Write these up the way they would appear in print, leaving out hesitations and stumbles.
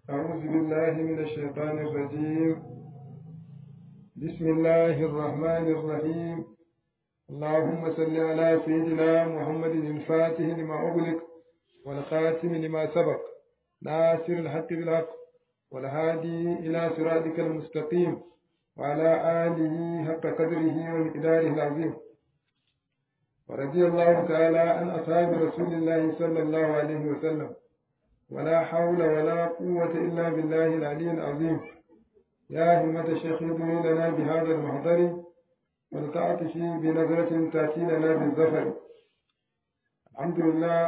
أعوذ بالله من الشيطان الرجيم. بسم الله الرحمن الرحيم. اللهم صل على سيدنا محمد الفاتح لما أغلق والخاتم لما سبق ناصر الحق بالحق والهادي إلى صراطك المستقيم وعلى آله حق قدره ومقداره العظيم. ورضي الله تعالى عن أصحاب رسول الله صلى الله عليه وسلم ولا حول ولا قوة إلا بالله العلي العظيم. يا همة الشيخ ادعو لنا بهذا المحضر ولتعطف بنظرة تأتي لنا بالظفر. الحمد لله.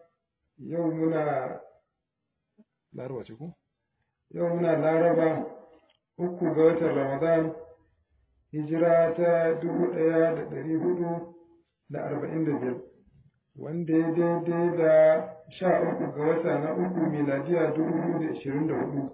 يومنا لاربا uku ga watan Ramadan, hijira ta 1445, wanda ya daidai da 13 ga wata na uku miladiya 2024,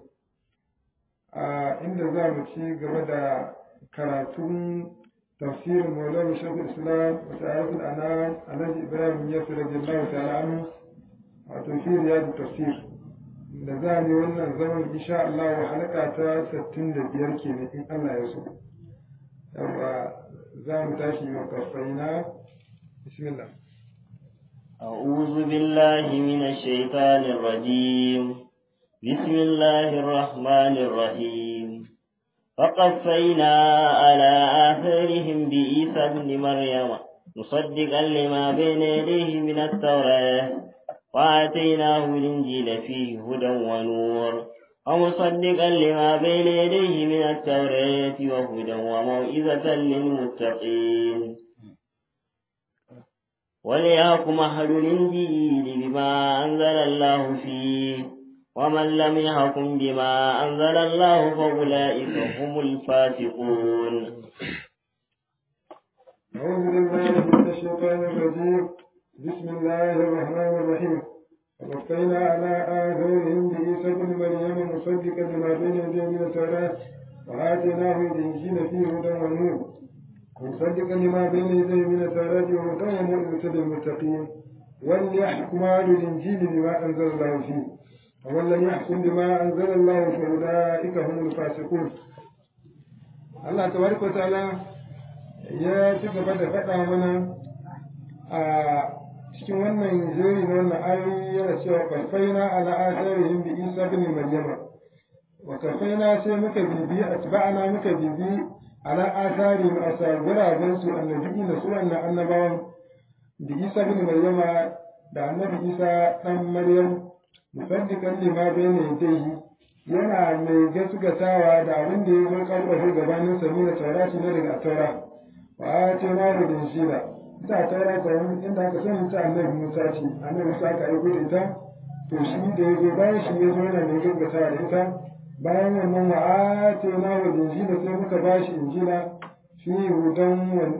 inda za mu ci gaba da karatun tafsirin Maulana Shaykhul Islam wa Ta'alatul Anam Alhaji Ibrahim Yasir radiyallahu ta'ala anhu, wato fi riyadu tafsir, da za mu wannan zaman insha Allah wa halaka ta 65 kenan in Allah ya so. Yawa za mu tashi wa kafaina. Bismillah. أعوذ بالله من الشيطان الرجيم. بسم الله الرحمن الرحيم. فقفينا على آثارهم بعيسى ابن مريم مصدقا لما بين يديه من التوراة وآتيناه الإنجيل فيه هدى ونور ومصدقا لما بين يديه من التوراة وهدى وموعظة للمتقين وليحكم أهل الإنجيل بما أنزل الله فيه ومن لم يحكم بما أنزل الله فأولئك هم الفاسقون. أعوذ بالله من الشيطان الرجيم. بسم الله الرحمن الرحيم. وقفينا على آثارهم بعيسى ابن مريم مصدقا لما بين يديه من التوراة وآتيناه الإنجيل فيه هدى ونور مصدقا لما بين يديه من التوراة وهدى وموعظة للمتقين وليحكم أهل الإنجيل بما أنزل الله فيه ومن لم يحكم بما أنزل الله فأولئك هم الفاسقون. الله تبارك وتعالى ya ci gaba da faɗa mana a cikin wannan jeri na wannan ayoyi yana cewa kafaina ala asarihim bi Isa bin Maryama, wa kafaina sai muka bibi atba'ana muka bibi ala asarihim asar guraben su annabi na su wannan annabawan bi Isa bin Maryama da annabi Isa dan Maryam musaddiqan lima bayna yadayhi, yana mai gaskatawa da abin da ya zo karɓar gabanin samina taurati na daga taura. wa ce na da injila ita taura ta inda aka sani ta annabi Musa ce, annabi Musa aka aiko da ita, to shi da yazo bayan shi yazo yana mai gaskatawa da ita. Bayan wannan wa ce na da injila sai muka bashi injila fi hudan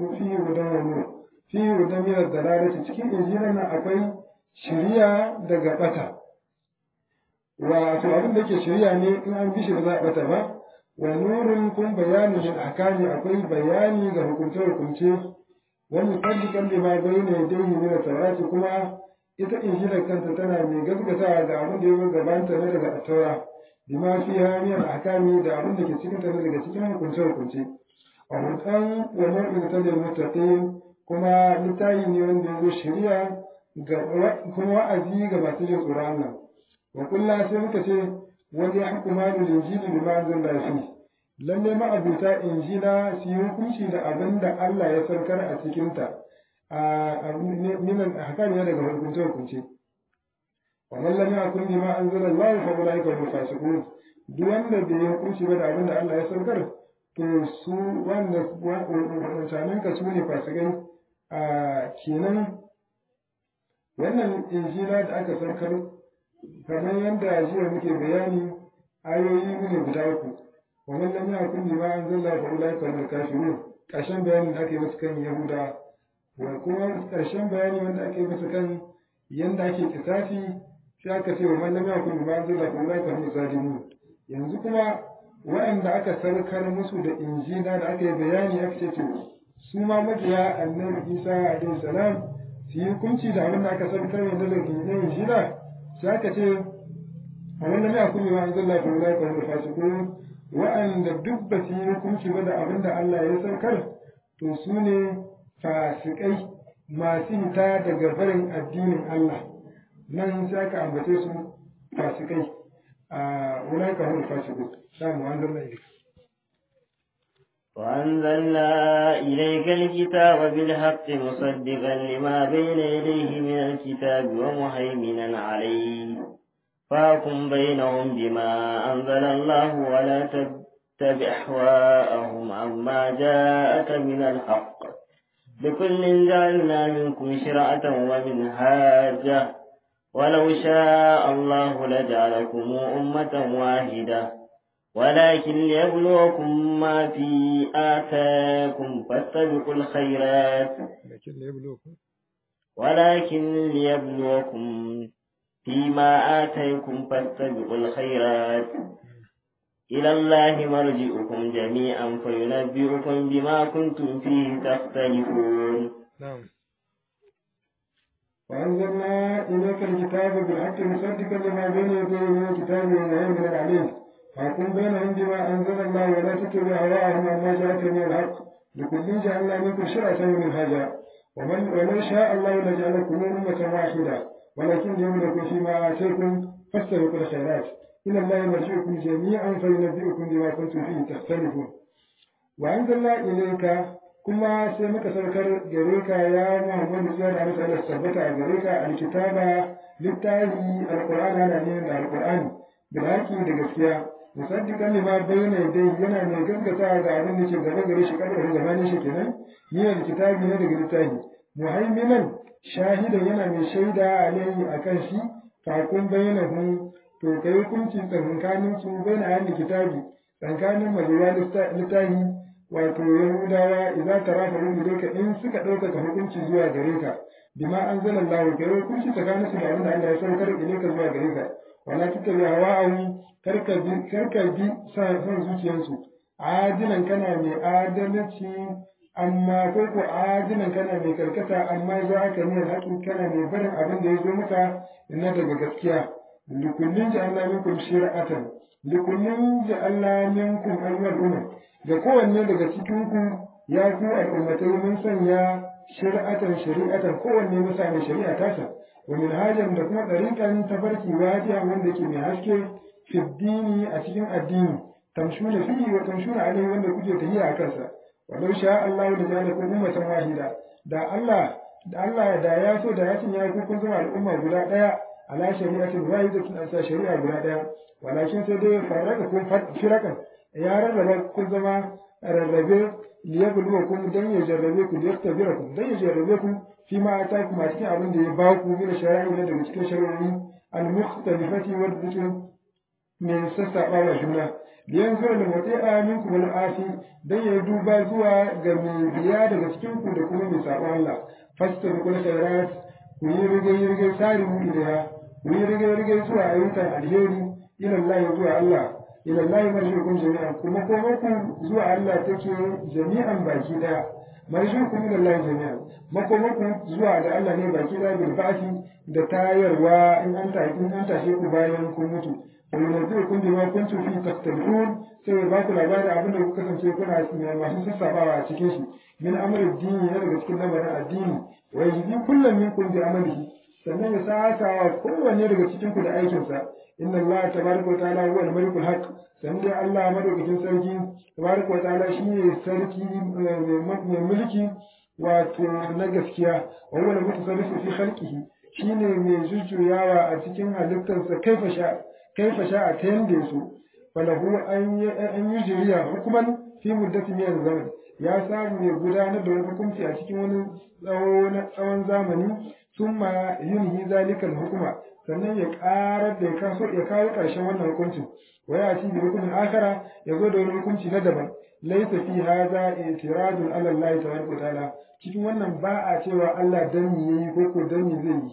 min ad-dalalati, cikin injila nan akwai shiriya daga bata, wato abin da ke shiriya ne in an bi shi ba za a bata ba. wa nurun kun bayani lil ahkami, akwai bayani ga hukunce-hukunce. wa musaddiqan lima bayna yadayhi min at-taurati, kuma ita injilar kanta tana mai gaskatawa da abin da ya gabanta na daga at-taura, bima fiha min al-ahkami, da abin da ke cikin ta daga cikin hukunce-hukunce. wa mutan wa mu'minatan lil muttaqin, kuma litayi ne wanda ya zo shari'a ga kuma wa'azi ga masu jin tsoron Allah. wa kullu sai muka ce wani ya hukuma da injili bi ma anzala fi, lalle ma abuta injila su yi hukunci da abin da Allah ya saukar a cikin ta minan ahkam ya daga hukunce hukunce. wa man lam yakun bima anzala Allah fa ulaika hum fasiqun, duk wanda bai yi hukunci ba da abin da Allah ya saukar, to su wanda mutanen ka su ne fasikai. Kenan wannan injila da aka saukar, kamar yadda jiya muke bayani, ayoyi ne guda uku. wa man lam yakun bima anzala fa ulaika hum kafirun, ƙarshen bayanin da ake musu kan Yahuda, wa kuma ƙarshen bayani wanda ake musu kan yanda ake kisafi, sai aka ce wa man lam yakun bima anzala fa ulaika hum zalimun. Yanzu kuma waɗanda aka saukar musu da injila da aka yi bayani aka ce to su ma mabiya annabi Isa alaihi salam su yi hukunci da abin da aka saukar da injila, sai aka ce amma lam yakun bima anzalna fa ulaika hum fasiqun wa'anda duk ba su yi hukunci ba da abin da Allah ya saukar to su ne fasikai masu hita daga barin addinin Allah nan sai aka ambace su fasikai a ulaika hum fasiqun samu anzalna ilayka وأنزلنا إليك الكتاب بالحق مصدقا لما بين يديه من الكتاب ومهيمنا عليه فاحكم بينهم بما أنزل الله ولا تتبع أهواءهم عما جاءك من الحق لكل جعلنا منكم شرعة ومنهاجا ولو شاء الله لجعلكم أمة واحدة ولكن ليبلوكم ما في آتاكم فاستبقوا الخيرات ولكن ليبلوكم فيما آتيكم فاستبقوا الخيرات إلى الله مرجعكم جميعا فينبئكم بما كنتم فيه تختلفون. وأنزلنا إليك الكتاب بالحق مصدقا لما بين يديه من الكتاب ومهيمنا عليه فاحكم بينهم بما أنزل الله ولا تتبع أهواءهم عما جاءك من الحق لكل جعلنا منكم شرعة ومنهاجا ولو شاء الله لجعلكم أمة واحدة ولكن ليبلوكم فيما آتيكم فاستبقوا الخيرات إلى الله مرجعكم جميعا فينبئكم بما كنتم فيه تختلفون. وأنزلنا إليك كما سمك سركر جريكا يا محمد صلى الله عليه وسلم ثبت جريكا الكتاب للتاهي القرآن على نين القرآن بالحق دغسكيا مصدقا لما بين يديه yana mai gaskata ga abin da ke gaba gare shi kadar zamanin shi kenan niyyar kitabi ne daga littafi muhaiminan shahidan yana mai shaida alayhi akan shi fakun bainahum to kai hukunci tsakanin su baina ahli kitabi tsakanin mazuwa littafi wato yahudawa idan tarafa ilayka in suka ɗaukaka hukunci zuwa gare ka bima anzalallahu kai hukunci tsakanin su da abin da Allah ya saukar ilayka zuwa gare ka wala tattabi hawa'ahum karka bi son zuciyarsu adilan kana mai adalci amma ko adilan kana mai karkata amma za ka ne haƙin kana mai barin abin da ya zo maka na daga gaskiya likullin ja'alna minkum shir'atan likullin ja'alna minkum ayyuhal umam ga kowanne daga cikin ku ya ku al'ummatai mun sanya shari'atan kowanne musa mai shari'a tasa wa minhajan da kuma ɗariƙan tafarki wajiya wanda ke mai haske fi dini a cikin addini tamshuna fihi wa tamshuna alaihi wanda kuke tahiya a kansa walau sha Allah da ja'alakum ummatan wahida da Allah da ya so da ya sanya ku kun zama al'umma guda ɗaya ala shari'atin wahidatin asa shari'a guda ɗaya walakin sai dai farraka kun firakan ya rarraba kun zama rarrabe liyabluwakum dan ya jarrabe ku liyaktabirakum dan ya jarrabe ku fi ma atakum a cikin abin da ya ba ku min shari'a ne daga cikin shari'o'i al-mukhtalifati wa dhikr min sassaɓa wa juna yanzu da muti'a minkum al-afi dan ya duba zuwa ga mai biya daga cikin ku da kuma mai saɓa Allah fastabiqul khairat ku yi rige sari mu ilaiha ku yi rige zuwa ayyukan alheri ila Allah zuwa Allah ila Allah marjukum jami'an kuma ku zuwa Allah take jami'an baki daya marjukum ila Allah jami'an makomaku zuwa ga Allah ne baki daya bil ba'si da tayarwa in an tashe ku bayan kun mutu وينبئكم بما كنتم فيه تختلفون sai ba ku labarin abin da kuka kasance kuna masu sassabawa a cikin shi min amrin dini na daga cikin lamarin addini wa yaji kullum minkum bi amalihi sannan ya sakawa kowanne daga cikin ku da aikin sa inna Allah tabaraka wa ta'ala huwa al-malikul haqq sannan dai Allah madaukakin sarki tabaraka wa ta'ala shine sarki mai mulki wato na gaskiya wa huwa al-mutasarrifu fi khalqihi shine mai jujjuyawa a cikin halittarsa kaifa sha'a ta yanda su falahu an yujriya hukuman fi muddatin min zaman ya samu ya gudanar da wani hukunci a cikin wani tsawon zamani summa yunhi zalika hukuma sannan ya karar da ya kawo ƙarshen wannan hukuncin wa ya ci bi hukumin akara ya zo da wani hukunci na daban laysa fi hadha i'tiradun ala Allah tabaraka ta'ala cikin wannan ba a cewa Allah dan me yayi ko dan me zai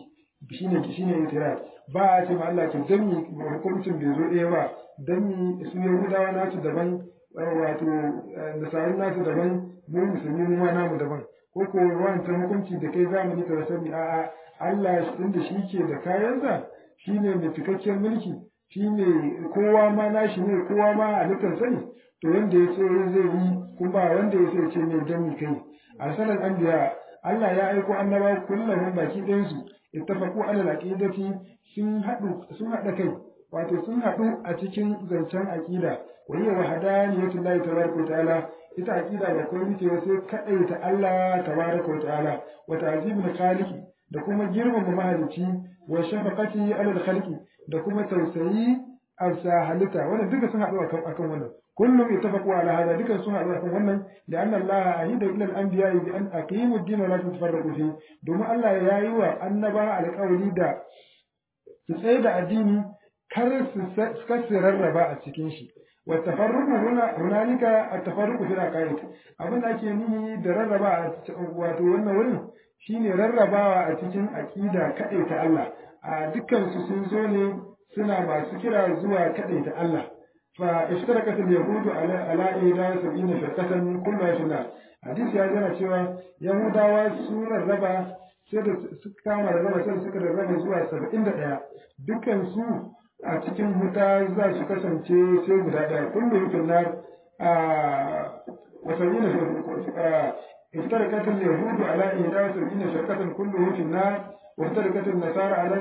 yi shine i'tirad ba a ce ma Allah to dan me hukuncin bai zo ɗaya ba dan me su Yahudawa nasu daban wato nasarar nasu daban mu musulmi mu ma namu daban ko ko wancan hukunci da kai zamani ka sani a'a Allah inda shi ke da kayansa shine mai cikakken mulki shine kowa ma nashi ne kowa ma halittar sani to wanda ya so zai yi kuma ba wanda ya so ce mai dami kai arsalan anbiya Allah ya aiko annabawa kullum baki ɗayan su ittafaqu ala al-aqidati sun haɗa kai wato sun haɗu a cikin zancen aqida wa hiya wahdaniyatullahi tabaraka wa ta'ala ita aqida ba komai ce sai kadaita Allah tabaraka wa ta'ala wa ta'zimul khaliqi da kuma girmama mahalicci wa shafaqati ala al-khalqi da kuma tausayi a halitta wannan duka sun haɗu akan wannan kullum ittafaqu ala hada duka sun haɗu akan wannan lianna Allah ahida ila al-anbiya bi an aqimu ad-din wa la tatafarraqu fi domin Allah ya yi wa annaba alƙawari da su tsaye da addini kar su rarraba a cikin shi wa tafarruqu hunalika at-tafarruqu fil aqaid abin da ake nihi da rarraba wato wannan wurin shine rarrabawa a cikin aqida ta Allah a dukkan su sun zo ne suna masu kira zuwa ta Allah fa ishtarakat al-yahud ala 71 firqatan kulluha fi nar hadisi ya gana cewa yahudawa sun rarraba sai da suka kama rarraba sai suka rarraba zuwa 71 dukkan su a cikin wuta za su kasance sai guda ɗaya kullu fi nar wa sabina افترقت اليهود على 71 فرقة كلهم في النار وافترقت النصارى على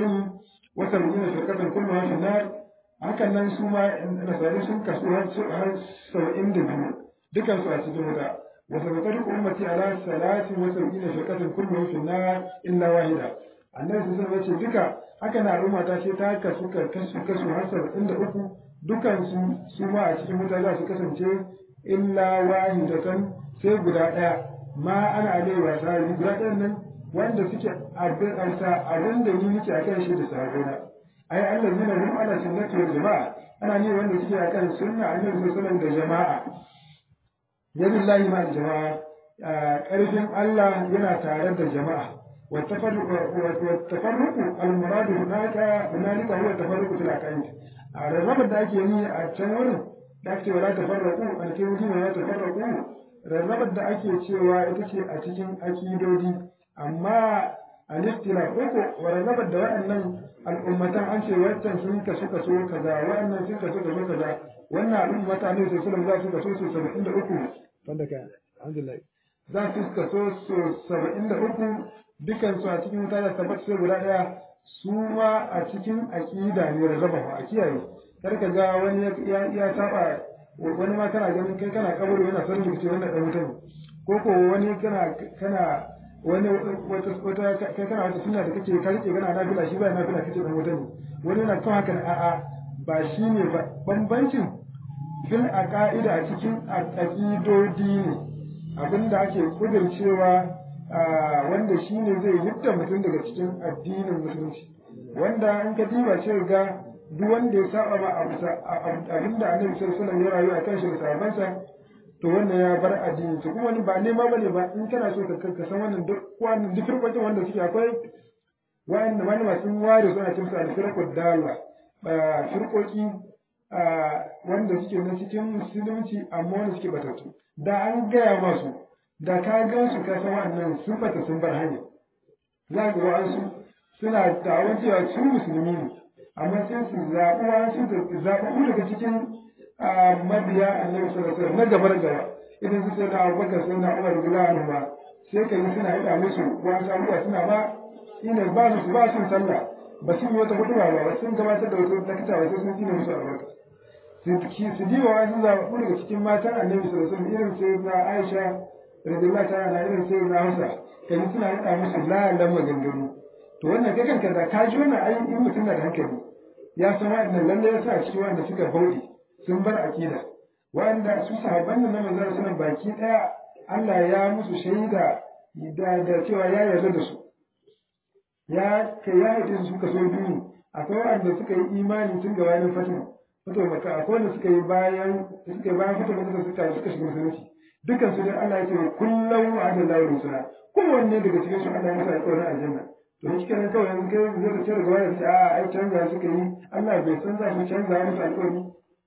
72 فرقة كلها في النار hakan nan su ma nasari sun kasu har 72 dukan su a cikin wuta wa sabatar ummati ala 73 firqatin kulluhum fi nar illa wahida annabi sun ce duka haka na al'umma ta ce ta kasu kasu har 73 dukan su ma a cikin wuta za su kasance illa wahidatan sai guda ɗaya ma ana alai wa sahabi guda ɗayan nan wanda suke abin da ni nake akan shi da sahabona ai Allah zina hum ala sunnati wal jama'a ana ne wanda suke akan sunna annabi sallallahu alaihi da jama'a yadullahi ma jama'a ƙarfin Allah yana tare da jama'a wa tafarruqu al muradu hunalika huwa tafarruqu fil aqaid a rarrabar da ake yi a can wurin da ake wala tafarruqu an kai wurin wala tafarruqu rarrabar da ake cewa ita ce a cikin akidodi amma al-ikhtilaf ko rarrabar da waɗannan al'ummatan an ce wancan sun kaso kaza waɗannan sun kaso kaza wannan al'ummata ne sai sunan za su kaso 73 wanda ka alhamdulillah za su kaso 73 dukan su a cikin wuta da tabbata sai guda ɗaya su ma a cikin aqida ne rarraba a kiyaye kar ka ga wani ya saba wani ma kana ganin kai kana kabari yana son rikici wannan dan mutum ko ko wani kana wani wata kai kana wata sunna da kake ka rike kana nafila shi ba nafila kace dan mutum wani yana kan haka a'a ba shine ba bambancin fil aqaida a cikin aqidodi ne abinda ake kudircewa wanda shine zai hidda mutum daga cikin addinin musulunci wanda in ka diba ce ga duk wanda ya saba ma abinda annabi sallallahu alaihi wasallam ya rayu a kan shi da sahabbansa to wannan ya bar addini to kuma wani ba nema bane ba in kana so ka san wannan duk firqokin wanda suke akwai wa'anda wani masu ware suna cin sa firqot dalla firqoki wanda suke na cikin musulunci amma wanda suke batatu da an gaya masu da ka gan su ka san wannan sun bata sun bar hanya za ga wa'ansu suna da'awar cewa su musulmi ne amma sai su zaɓu daga cikin mabiya annabi sallallahu alaihi wasallam na gabar gaba idan su sai da Abubakar sai na Umar radiyallahu ba sai kai suna haɗa musu wasu abubuwa suna ba su sallah ba su yi wata hutuba ba sun gabatar da wata dakta ba sai sun tsine musu albarka su diba wasu zaɓu daga cikin matan annabi sallallahu alaihi wasallam irin sai na Aisha radiyallahu ta'ala irin sai na Hausa kai suna haɗa musu lalan maganganu to wannan kai kanka da ka ji wannan ayin in mutum na da hankali ya san wa'annan lalle ya sa cikin wanda suka bauɗe sun bar akida wanda su sahabban nan na manzon sunan baki daya Allah ya musu shaida da cewa ya yarda da su ya haɗe su suka so biyu akwai wanda suka yi imani tun gabanin fito maka akwai wanda suka yi bayan fito maka suka shiga musulunci dukkan su dai Allah ya ce kullum wa'ada lahu rusula kowanne daga cikin su Allah ya masa alƙawarin aljanna to shi kenan kawai yanzu kai zai ce daga wani a ai canza suka yi Allah bai san za su canza musu alƙawari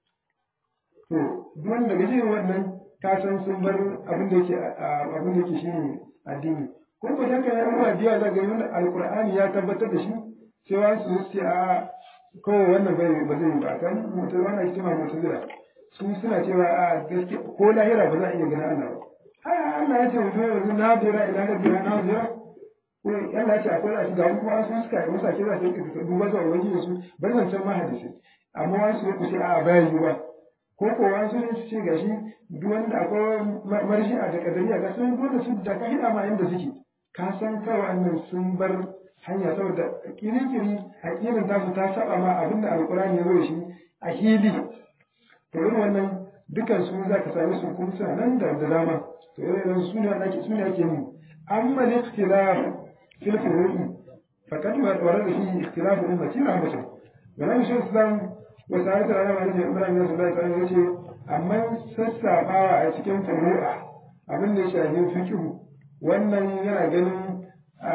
to duk wanda daga cikin wannan ka san sun bar abin da yake shine addini ko ko haka ya ruwa biya daga yin alqur'ani ya tabbatar da shi cewa su ce a ko wannan bai ba zai ba kan mutum wannan ake cewa mutazila su suna cewa a gaske ko lahira ba za a iya ganin Allah ba Allah ya ce mutum yanzu na jira ila da biya na jira ko Allah ya ce akwai a shiga kuma su suka yi musa ce za su yi duba zuwa ubangiji su bari zan san mahadisi amma wasu ya kuce a bayan yi ba ko ko wasu ne su ce gashi duk wanda akwai marshi a da kadariya ga sun dole su da ka hida ma inda suke ka san kawai annan sun bar hanya saboda kirikiri aƙidar tasu ta saba ma abinda alkurani ya zo da shi a hili to irin wannan dukan su za ka sami su kuma suna nan da dama to irin su ne ake yi amma al-ikhtilaf fil furu'i faqad warada fi ikhtilaf ummati rahmatun wannan shi islam wa sa'at al-ulama ne Ibrahim bin Sulaiman kan yace amma sassabawa a cikin furu'a abin da ya shafi fiqh wannan yana ganin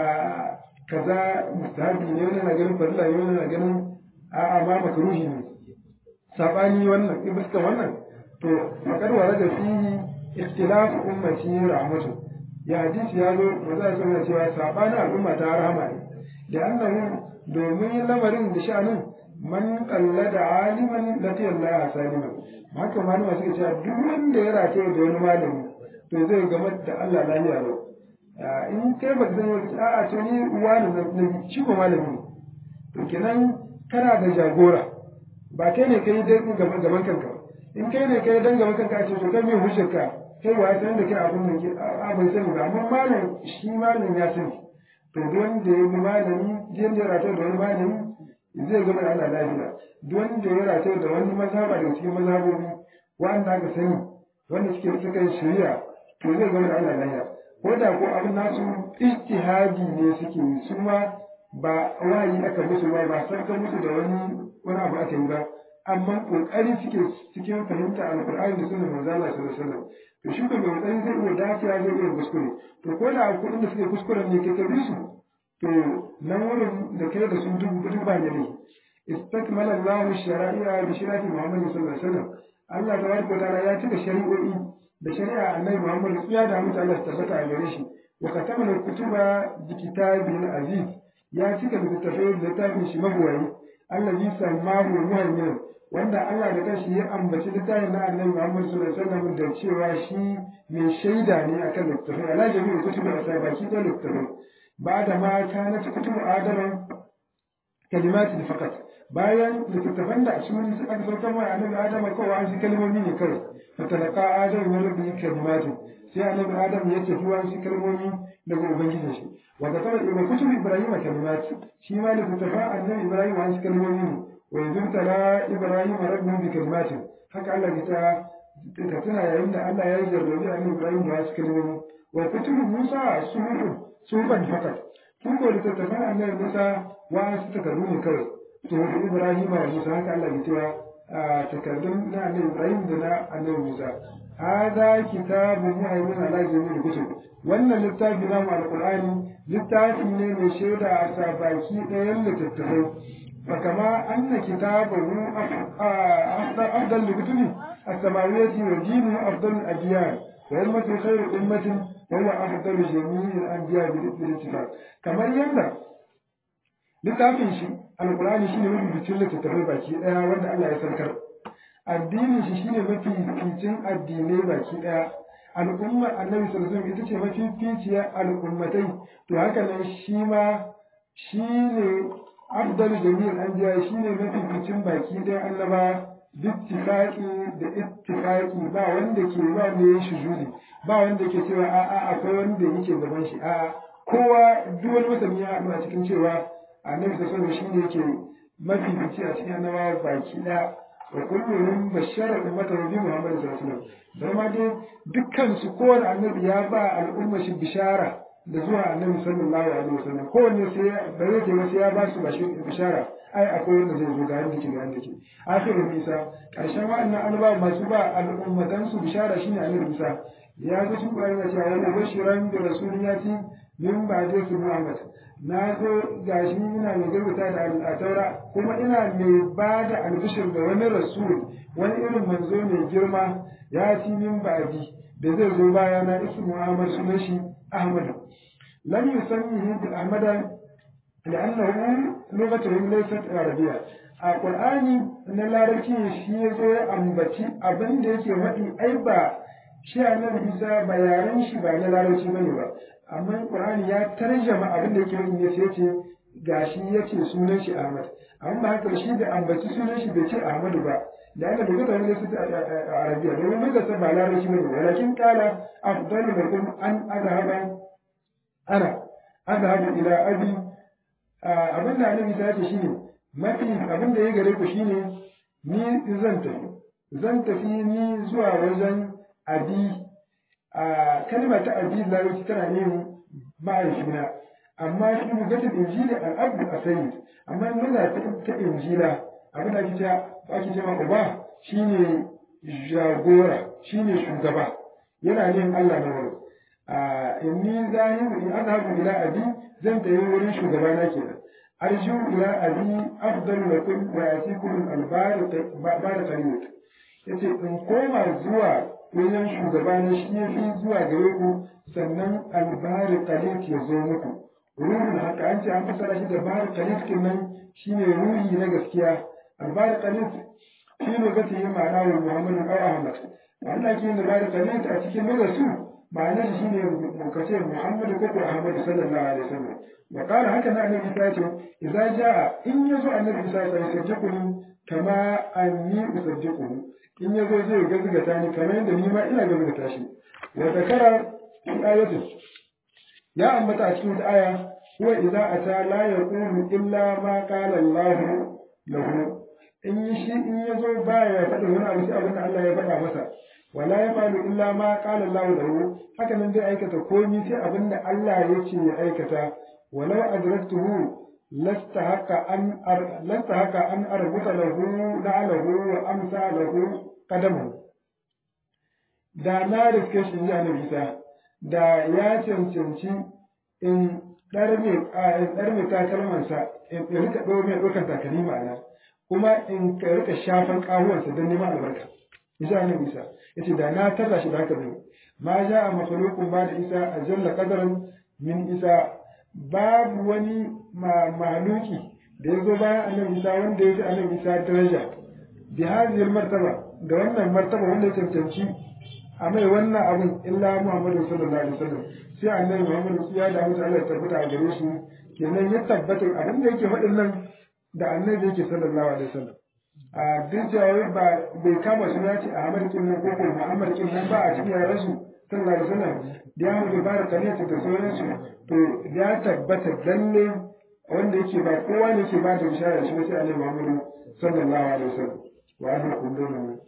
kaza mustahabi ne wannan yana ganin farilla ne wannan yana ganin a'a ma makruhi ne sabani wannan ibska wannan to fakar warada fihi ikhtilaf ummati rahmatun ya hadisi ya zo ba za su cewa sabani al'umma ta rahama ne da annahu domin lamarin da sha'anin man qallada aliman laqiya Allah saliman haka malama suke cewa duk wanda ya rataye da wani malami to zai gama da Allah lafiya lau in kai ba zan yi a'a to ni wani na shi ko malami to kenan kana da jagora ba kai ne kai dai gaban kanka in kai ne kai dan gaban kanka ce to kai me hujjarka kai wa san da kai abun nan ke abin sani ba amma malam shi malam ya sani to duk wanda ya bi malami jin da rata da wani malami zai gama da Allah lafiya duk wanda ya rata da wani mazhaba daga cikin mazhabobi wanda aka sani wanda suke cikin shari'a to zai gama da Allah lafiya ko da ko abin nasu ijtihadi ne suke yi su ma ba wayi aka musu ba sarka musu da wani abu aka yi ba amma kokari suke cikin fahimta alqur'ani da sunan manzo Allah sallallahu alaihi wasallam to shi ko mai kokari zai iya dacewa zai iya kuskure to ko da akwai inda suke kuskuren ne kai bi su to nan wurin da kai da sun dubu ba ne istakmala Allahu shari'a bi shari'ati Muhammad sallallahu alaihi wasallam Allah tabaraka wa ta'ala ya cika shari'o'i da shari'a annabi Muhammad ya da mutu Allah tabbata a gare shi wa katamala kutuba bi kitabin aziz ya cika littattafai da littafin shi magwayi allazi sammahu muhaymin wanda Allah da kanshi ya ambaci littafin na annabi Muhammad sallallahu alaihi wasallam da cewa shi mai shaida ne akan littattafai ala jami'u kutubi asabaki da littattafai ba da ma kana kutubu adaman kalimatin faqat bayan littattafan da su aka saukar wa annabi Adam kawai an shi kalmomi ne kawai fatalaka Adam min rabbi kalimatin sai annabi Adam ya tafi wa shi kalmomi daga ubangijin shi wa ga tabbata ibn kutub Ibrahim kalimat shi ma littattafan annabi Ibrahim an shi kalmomi ne wa yuztala Ibrahim rabbi bi kalimatin haka Allah ya ta tuna yayin da Allah ya jarrabi annabi Ibrahim da shi kalmomi wa kutub Musa suhufan fakat ko littattafan annabi Musa wa su takardu ne kawai to Ibrahim wa Musa haka Allah ya cewa takardun na annabi Ibrahim da na annabi Musa hada kitabun muhaimin ala jami'il kutub wannan littafi na mu alqur'ani littafi ne mai shaida a sabaki ɗayan littattafai fa kama anna kitabahu afdal likutubi as-samawiyyati wa dinu afdal al-adyan wa ummatu khairu ummatin wa huwa afdalu jami'il anbiya bil ittifaq kamar yadda littafin shi alkurani shine mafificin littattafai baki daya wanda Allah ya saukar addinin shi shine mafificin addinai baki daya al'ummar annabi sallallahu alaihi wasallam ita ce mafificiyar al'ummatai to haka nan shi ma shine afdal jami'il anbiya shine mafificin baki daya annaba bittifaqi da ittifaqi ba wanda ke ba ne shujudi ba wanda ke cewa a'a akwai wanda yake gaban shi a'a kowa duk wani masani ya haɗu a cikin cewa annabi sallallahu alaihi wasallam shine yake mafifici a cikin annabawa baki daya wa kulluhum bashara ummatahu bi Muhammad sallallahu alaihi wasallam dan ma dai dukkan su kowanne annabi ya ba al'umma shi bishara da zuwa annabi sallallahu alaihi wasallam kowanne sai bare ce wasu ya ba su bishara ai akwai wanda zai zo ga yanda ke ga yanda ke akhirin Isa karshen wa'annan annabawa masu ba al'ummatan su bishara shine annabi Isa ya zo cikin Qur'ani cewa wa bashiran bi rasuliyati min ba'di Muhammad na zo gashi ina mai garbata da al'ataura kuma ina mai ba da albishir da wani rasul wani irin manzo mai girma ya ci min ba'di da zai zo baya na ismu Muhammad sunan shi Ahmad lam yusammihi bil Ahmada لأنه لغته ليست عربية a Qur'ani na larabci shi ya zo ya ambaci abin da yake faɗi ai ba shi annabi Isa ba yaren shi ba na larabci bane ba amma Qur'ani ya tarjama abin da yake faɗi ne sai ya ce gashi yace sunan shi Ahmad amma ba haka shi da ambaci sunan shi bai ce Ahmadu ba da ana buga wani su a Arabiya domin buga sa ba larabci bane walakin kala afdalu lakum an azhabu ila abi abin da annabi ya ce shine mafi abin da ya gare ku shine ni zan tafi ni zuwa wajen abi kalma ta abi larabci tana ne ma'aifina amma shi bugatul injili al-abd as-sayyid amma nuna ta injila abin da ake cewa uba shine jagora shine shugaba yana yin Allah na wuri inni zahibu in azhabu ila abi zan tayi wurin shugaba na kenan arju ila abi afdalu lakum wa yatikum al-barakah yace in koma zuwa wajen shugaba na shi yafi zuwa gare ku sannan al-barakah ya zo muku ruhul haka an ce an fassara shi da barakah kenan shine ruhi na gaskiya al-barakah shi ne zata yi ma'ana wa Muhammadu ɗan Ahmad. Wanda ke da bada kalita a cikin nuna su ma'ana shi ne mukace Muhammadu ko ko Ahmadu sallallahu alaihi wasallam. Wa qala haka na annabi Isa ce idza jaa in yazo annabi Isa sai sajjukuni kama anni usajjukuni. In yazo zai gazgata ni kamar yadda ni ma ina gazgata shi. Wa zakara fi ayatin ya ambata a cikin aya huwa idza ata la yaqulu illa ma qala Allah lahu in ya zo baya faɗin wani abu sai abin da Allah ya faɗa masa wala ya falu illa ma qala Allahu lahu haka nan zai aikata komai sai abin da Allah ya ce ya aikata walau adraktuhu lastahaqqa an arbuta lahu la'alahu wa amsa lahu qadamu da na riske shi ya nabi Isa da ya cancanci in ɗarme takalmansa in rika ɗaukan takalmi ma'ana kuma in ka rika shafan kahuwansa don neman albarka isa ne isa yace da na tarra shi da haka ne ma ja a makhluqun ba da isa a jalla qadaran min isa babu wani mahaluki da yazo bayan annabi isa wanda yake annabi isa daraja bi hadhihi martaba da wannan martaba wanda ya cancanci a mai wannan abin illa Muhammadu sallallahu alaihi wasallam sai annabi Muhammadu ya da mutu Allah ya tabbata a gare shi kenan ya tabbata abin da yake faɗin nan da annabi yake sallallahu alaihi wasallam a duk jawabi ba bai kama su ya ce Ahmad kin nan ko ko Muhammad kin nan ba a cikin yaran su sallallahu alaihi wasallam da ya mu bara kaniyata da sauran su to ya tabbata lalle wanda yake ba kowa ne yake ba da bishara shi sai annabi Muhammad sallallahu alaihi wasallam wa ahlukum bainahum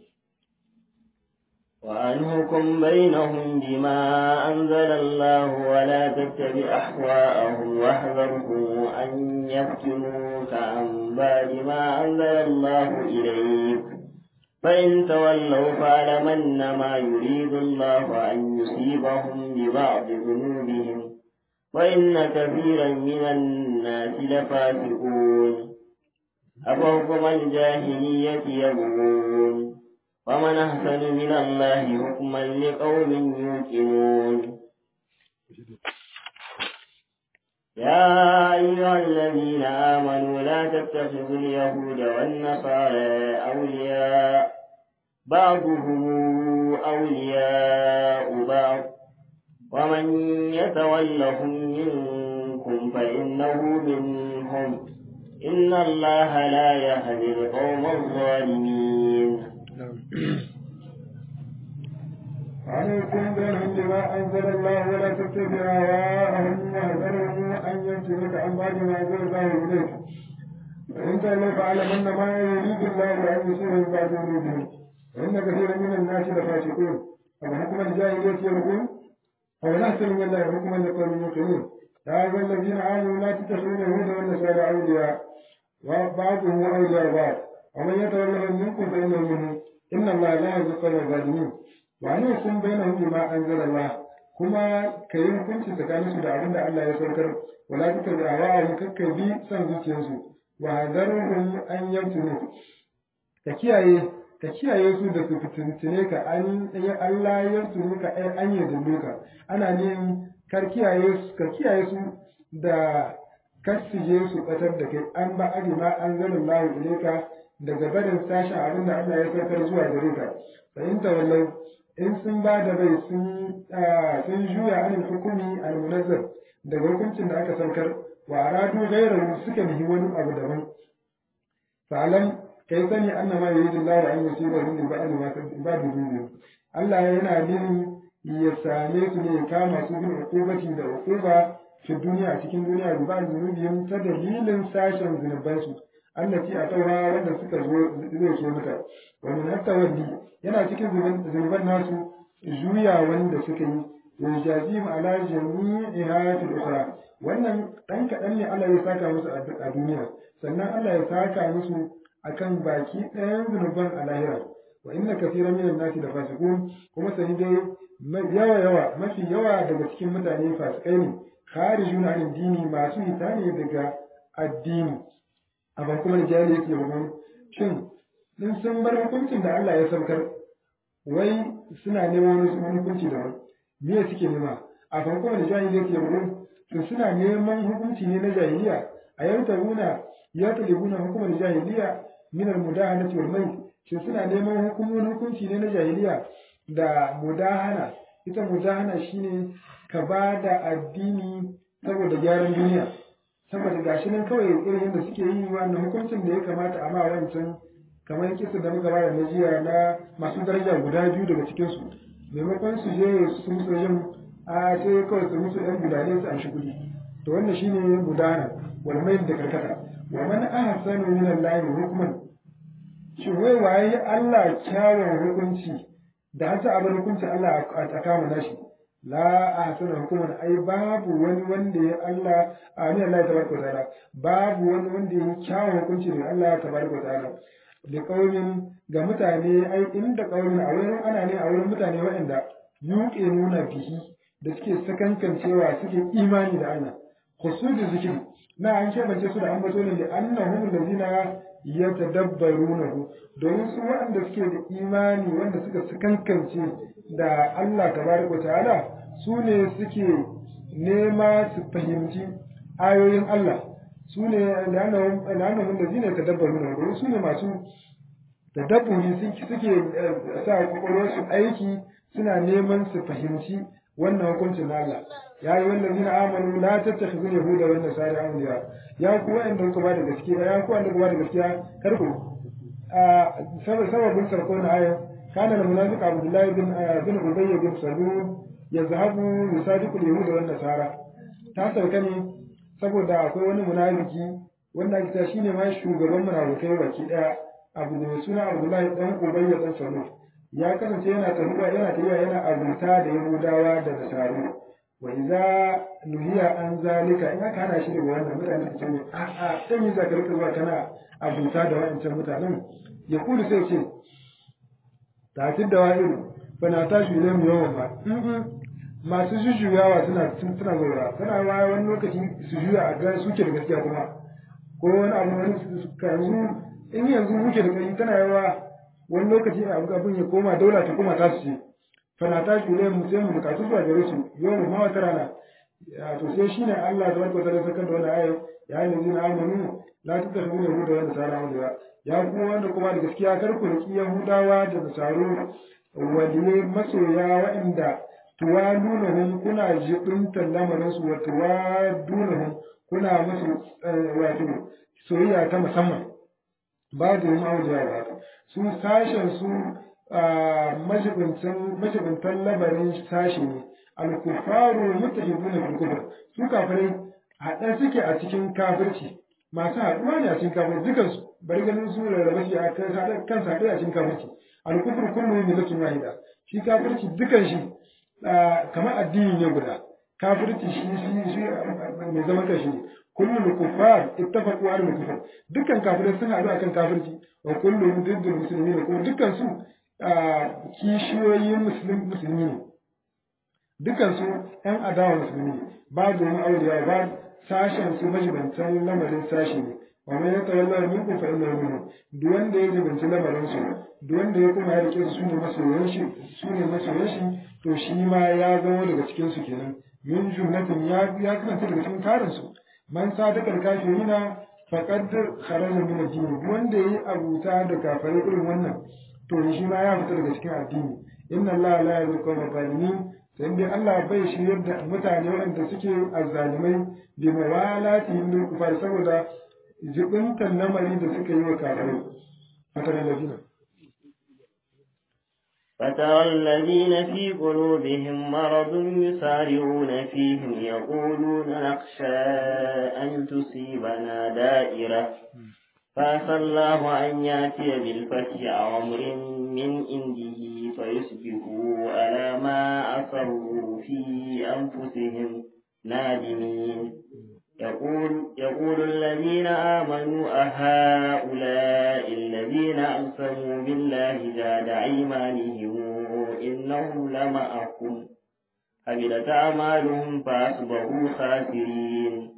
وأنهكم بينهم بما أنزل الله ولا تتبع أهواءهم واحذرهم أن يفتنوك عن بعد ما أنزل الله إليك فإن تولوا فاعلم أنما يريد الله أن يصيبهم ببعض ذنوبهم وإن كثيرا من الناس لفاسقون أفحكم الجاهلية يبغون ومن أحسن من الله حكما لقوم يوقنون يا أيها الذين آمنوا لا تتخذوا اليهود والنصارى أولياء بعضهم أولياء بعض ومن يتولهم منكم فإنه منهم إن الله لا يهدي القوم الظالمين عليكم بينهم بما أنزل الله ولا تتبع أهواءهم واحذرهم أن يمسكك عن بعد ما أنزل الله إليك وإن تولوا فاعلم ما يريد الله أن يصيبهم بعد ذنوبهم وإن كثيرا من الناس لفاسقون أفحكم الجاهلية يبغون أو نحسن من الله حكما لقوم يوقنون يا أيها الذين آمنوا لا تتخذوا اليهود والنصارى أولياء وبعضهم أولياء بعض ومن يتولهم منكم فإنه منهم إن الله لا يهدي القوم الظالمين وأنكم بينهم بما أنزل الله كما كيف كنت تكانسوا دعوين الله يسركر ولا تتبع أهواءهم ككبي سنزوتينسوا وهذرهم أن يمتنوا ka kiyaye su da su fitintine ka an Allah ya tuni ka an yi ka ana ne ka kiyaye su da kasu je su batar da kai an ba ma anzalallahu ilayka daga barin sashen abin da Allah ya saukar zuwa gare ka fa in tawallau in sun ba da bai sun juya anil hukumi al munazzal daga hukuncin da aka saukar wa aradu ghayrahu suka nihi wani abu daban fa alam kai sani annama yuridullahu an yusibahu bi ba'd ma ibadu dunya Allah yana nini ya same su ne ya kama su bin uqubati da uquba fi duniya cikin duniya bi ba'd zunubihim ta dalilin sashen zunubansu allati a taura wanda suka zo mata wa min at-tawalli yana cikin zunuban nasu juya wanda suka yi wa jazim ala jami'iha fil ukhra wannan dan kadan ne Allah ya saka musu a duniya sannan Allah ya saka musu akan baki ɗayan zunuban a lahira wa inna kaseeran minan nasi da fasiqun kuma sani dai mafi yawa daga cikin mutane fasikai ne kharijuna an dini masu hita ne daga addini amma kuma da jahili yake rubu shin in sun bar hukuncin da Allah ya saukar wai suna neman wani hukunci da wani me suke nema a farko da jahili yake rubu to suna neman hukunci ne na jahiliya a yantaruna ya talibuna hukumar jahiliya min al-mudahanati wal mayt shin suna neman hukunci ne na jahiliya da mudahana ita mudahana shine ka ba da addini saboda gyaran duniya saboda gashi nan kawai irin yadda suke yi wannan hukuncin da ya kamata a ma wancan kamar kisa da muka bada na jiya na masu daraja guda biyu daga cikin su maimakon su je su musu yin a sai kawai su musu yan gudane su an shi kuɗi to wannan shine mudahana wal mayl da karkata wa man ahsanu min Allah hukman shi wai waye Allah kyawun hukunci da hasa abin hukunci Allah a kama nashi la ahsanu hukuman ai babu wani wanda ya Allah amin Allah tabaraka wa ta'ala babu wani wanda ya kyawun hukunci da Allah tabaraka wa ta'ala da kaumin ga mutane ai inda kaumin a wurin ana ne a wurin mutane waɗanda yuke nuna bihi da suke sakankancewa suke imani da Allah khusudu zikri na an kebance su da ambato ne da annahum allazina yatadabbarunahu domin su waɗanda suke da imani wanda suka sakankance da Allah tabaraka ta'ala su ne suke nema su fahimci ayoyin Allah su ne da annahum allazina yatadabbarunahu domin su ne masu tadabburi suke sa kokoron aiki suna neman su fahimci wannan hukuncin na Allah ya yi wallazina amanu la tattakhidhu yahuda wan nasara awliya ya ku wa'anda kuka ba da gaskiya ya ku wanda kuka ba da gaskiya kar ku sababin sarko na aya kana al munafiq abdullah bin ubay bin salul yazhabu yusadiqu al yahuda wan nasara ta sauka ne saboda akwai wani munafiki wanda ake ta shine ma shugaban munafikai baki daya abu ne suna abdullah dan ubay dan salul ya kasance yana tafiya yana abuta da yahudawa da nasaru wa idza nuhiya an zalika in aka hana shi daga wannan mutane su ce a dan yi zakar zuwa kana abuta da wayancan mutanen ya kulu sai ce tafi da wa'iru bana tashi ne mu yawan ba masu jujjuyawa suna zaura tana wani lokaci su juya a ga suke da gaskiya kuma ko wani abu wani yanzu in yanzu muke da kai tana yawa wani lokaci abin ya koma daula ta koma tasu ce fana ta shule mu sai mu bukatu zuwa gare su yau mu ma wata rana to sai shine Allah tabaraka wa ta'ala sakar da wannan ayat ya yi lazina amanu la tattakhudhu yahuda wa nasara awliya ya kuma wanda kuma da gaskiya kar ku riki yahudawa da nasaru waliye masoya waɗanda tuwalunahum kuna jibintan lamarin su wa tuwadunahum kuna musu wato soyayya ta musamman ba da yin auliya ba su sashen su majibintan labarin sashi ne al-kufaru mutahibuna fil kufr su kafirai haɗa suke a cikin kafirci masu haɗuwa ne a cikin kafirci dukan su bari ganin su rarraba shi a kan sa a cikin kafirci al-kufru kullu millatun wahida shi kafirci dukan shi kamar addini ne guda kafirci shi mai zaman kanshi ne kullu kuffar ittafaqu ala al-kufr dukkan kafirai sun haɗu akan kafirci wa kullu diddul muslimin kuma dukkan su kishiyoyin musulmi ne dukkan su ƴan adawa musulmi ne ba da wani auliya ba sashen su majibantan lamarin sashi ne wa man yatawalla minkum fa innahu minhum duk wanda ya jibanci lamarin su duk wanda ya kuma ya rike su ne masoyan shi to shi ma ya zama daga cikin su kenan min jumlatin ya kasance daga cikin tarin su man sadaka kafirina faqad kharaja min ad-din wanda yayi abuta da kafirai irin wannan to shi ma ya fita daga cikin addini inna allaha la yahdi al-qawma zalimin sai dai Allah bai shiryar da mutane waɗanda suke azzalimai bi mawalatihim lil kufar saboda jibintan lamari da suka yi wa kafirai fatara ladina فترى الذين في قلوبهم مرض يسارعون فيهم يقولون نخشى أن تصيبنا دائرة فعسى الله أن يأتي بالفتح أو أمر من عنده فيصبحوا على ما أصروا في أنفسهم نادمين يقول الذين آمنوا أهؤلاء الذين أقسموا بالله جهد أيمانهم إنهم لمعكم حبطت أعمالهم فأصبحوا خاسرين.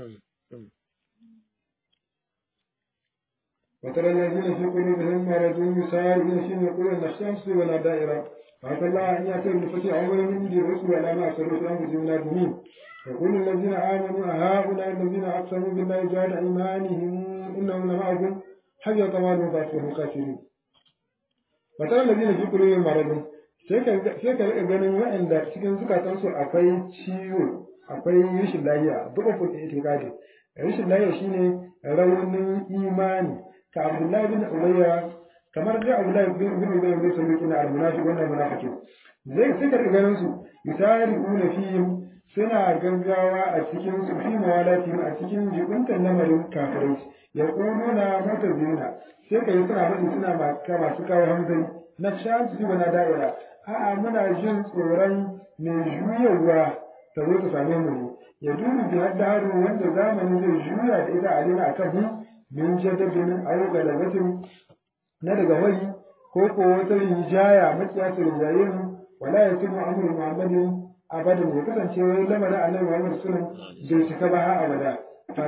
وترى الذين في قلوبهم مرض يسارعون فيهم يقولون نخشى أن تصيبنا دائرة فعسى الله أن يأتي بالفتح أو أمر من عنده فيصبحوا على ما أصروا في أنفسهم نادمين. يقول الذين آمنوا هؤلاء الذين أقسموا بالله جهد أيمانهم إنهم لمعكم حبطت أعمالهم فأصبحوا خاسرين. وترى الذين في قلوبهم مرض sai ka riƙa ganin waɗanda cikin zukatansu akwai ciwo akwai rashin lafiya du'uful itiqadi rashin lafiya shine raunin imani ka Abdullahi bin Ubayya kamar da Abdullahi bin Ubayya bin Sulaiman bin al-Munafiq wannan munafiki sai ka riƙa ganin su yusari'una fihim suna gaggawa a cikin su fi mawalatin a cikin jibintan lamarin kafirai ya ƙununa mutazina sai ka yi suna faɗi suna masu kawo hamzari na shan su na da'ira a'a muna jin tsoron mai juyarwa ta zo ta same mu ne ya dubi bi haddaru wanda zamani zai juya da ita alina akan mu min jadabin aw galabatin na daga wari ko ko wata rijaya makiya ta rijaye mu wala yatimu amru muhammadin abadan ya kasance wani lamarin annabi Muhammad sallallahu alaihi wasallam bai cika ba har abada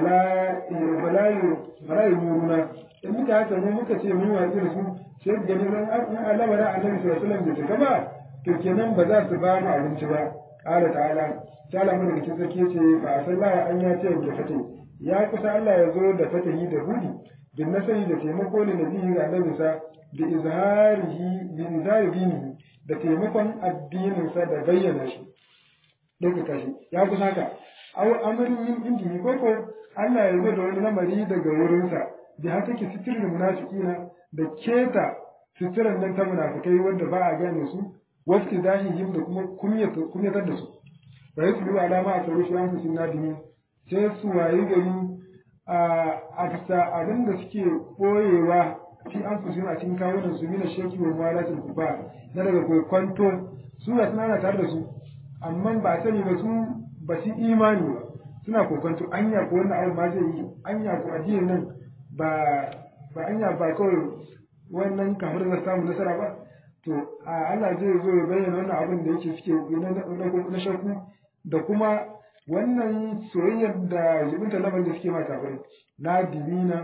fala yuruna in muka haka mu muka ce mun watsi da su sai gani ran lamarin annabi sallallahu alaihi wasallam bai cika ba to kenan ba za su ba mu abinci ba qala ta'ala mun da kike ce fa sallahu an ya ce da fate ya kusa Allah ya zo da fatahi da budi bin nasari da taimako ne nabi ga annabi sa da izharihi da taimakon addinin sa da bayyana shi ɗaukaka shi ya kusa haka aw amrin min indihi koko Allah ya zo da wani lamari daga wurinsa da haka ke sitirin munafiqina da keta sitiran nan ta munafikai wanda ba a gane su wasu zahihim da kuma kumyatar da su wa yasu alama a sauri shi an su nadimi sai su wayi gari a bisa abin da suke ɓoyewa fi an fusu a cikin kawunan su mina sheki wa malatin kufa na daga kwanto su da suna tare da su amma ba sani ba su ba su imani ba suna kokonto anya ko wannan abu ma zai yi anya ko addinin nan ba anya ba kawai wannan kafir da samu nasara ba to Allah zai zo ya bayyana wannan abin da yake suke na shakku da kuma wannan soyayyar da zubunta laban da suke ma kafirai na divina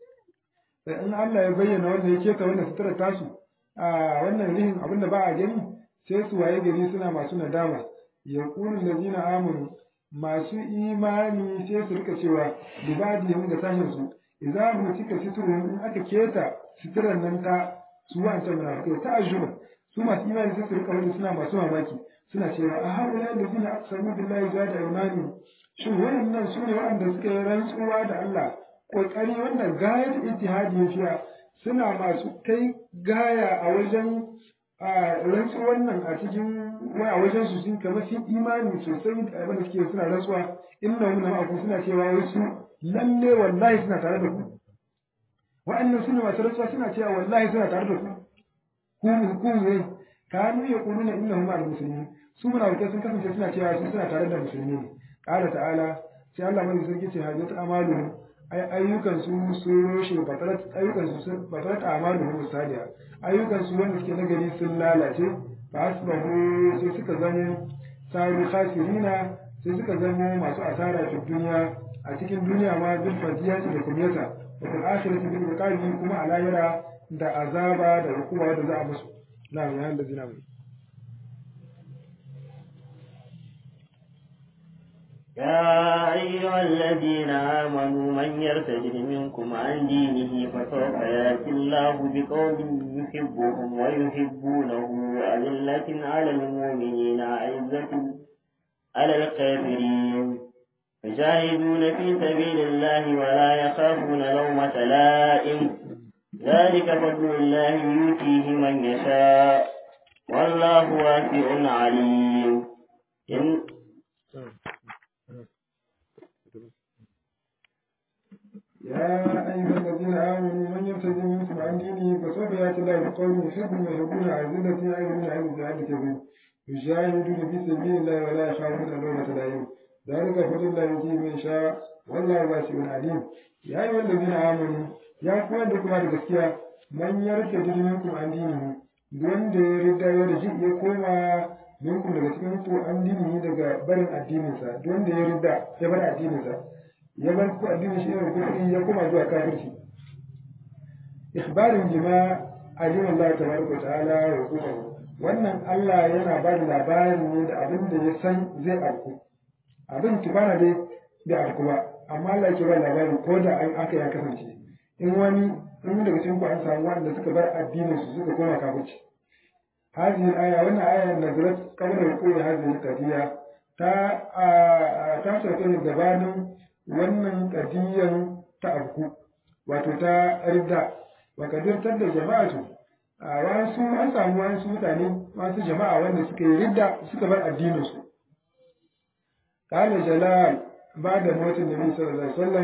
in Allah ya bayyana wanda ya keta wannan sutura tasu wannan rihin abin da ba a gani sai su waye gari suna masu nadama yaqulu allazina amanu masu imani sai su rika cewa libadihim da sashin su idza mutika siturun in aka keta suturan nan ta su wancan munafikai ta ajuba su masu imani sai su rika wani suna masu mamaki suna cewa a haula allazina aqsamu billahi jada imani shin wannan su ne waɗanda suka yi rantsuwa da Allah kokari wanda gayar ijtihadi fiya suna masu kai gaya a wajen rantsuwar nan a cikin a wajen su sun kamar sun imani sosai da abin da suke suna rantsuwa inna hum ma'akum suna cewa wasu lalle wallahi suna tare da ku wa'annan suna masu rantsuwa suna cewa wallahi suna tare da ku ne kanu yaquluna innahum ma'al muslimin su munafikai sun kasance suna cewa su suna tare da musulmi ne qala ta'ala sai Allah mai sarki ce hajjat amalu ayyukan su sun roshe ayyukan su sun batarat amalu musaliya ayyukan su wanda suke nagari sun lalace fa asbahu sai suka zama saru khasirina sai suka zama masu asara a duniya a cikin duniya ma bil fadiyati da kumyata wa fil akhirati bil iqabi kuma a lahira da azaba da hukuma da za a musu na ya da zina يا أيها الذين آمنوا من يرتد منكم عن دينه فسوف يأتي الله بقوم يحبهم ويحبونه أذلة على المؤمنين أعزة على الكافرين يجاهدون في سبيل الله ولا يخافون لومة لائم ذلك فضل الله يؤتيه من يشاء والله واسع عليم يا أيها الذين آمنوا من يرتد منكم عن دينه فسوف يأتي الله بقوم يحبهم ويحبون أذلة على الكافرين يجاهدون في سبيل الله ولا يخافون لومة لائم ذلك فضل الله يؤتيه من يشاء والله واسع عليم يا أيها الذين آمنوا يا قوة لكم هذه الgaskiya man yartadi minkum an dinihi wanda ya rida ya riji ya koma minkum daga cikin ku an dinihi daga barin addininsa wanda ya rida ya bar addininsa ya bar ku addinin shi ne kufri ya koma zuwa kafirci ikhbarin jima alim Allah tabaraka ta'ala wa hukumu wannan Allah yana ba da labarin ne da abin da ya san zai auku abin tubana dai bai auku ba amma Allah ke ba labarin ko da aka ya kasance in daga cikin ku an samu wanda suka bar addinin su suka koma kafirci hadhihi aya wannan aya nazarat qabla wuqu'i hadhihi qadiya ta sauke ne gabanin wannan qadiyan ta abku wato ta ridda wa kadirtar da jama'atu wasu an samu wasu mutane wasu jama'a wanda suka yi ridda suka bar addinin su qala jalal ba'da mawtin nabi sallallahu alaihi wasallam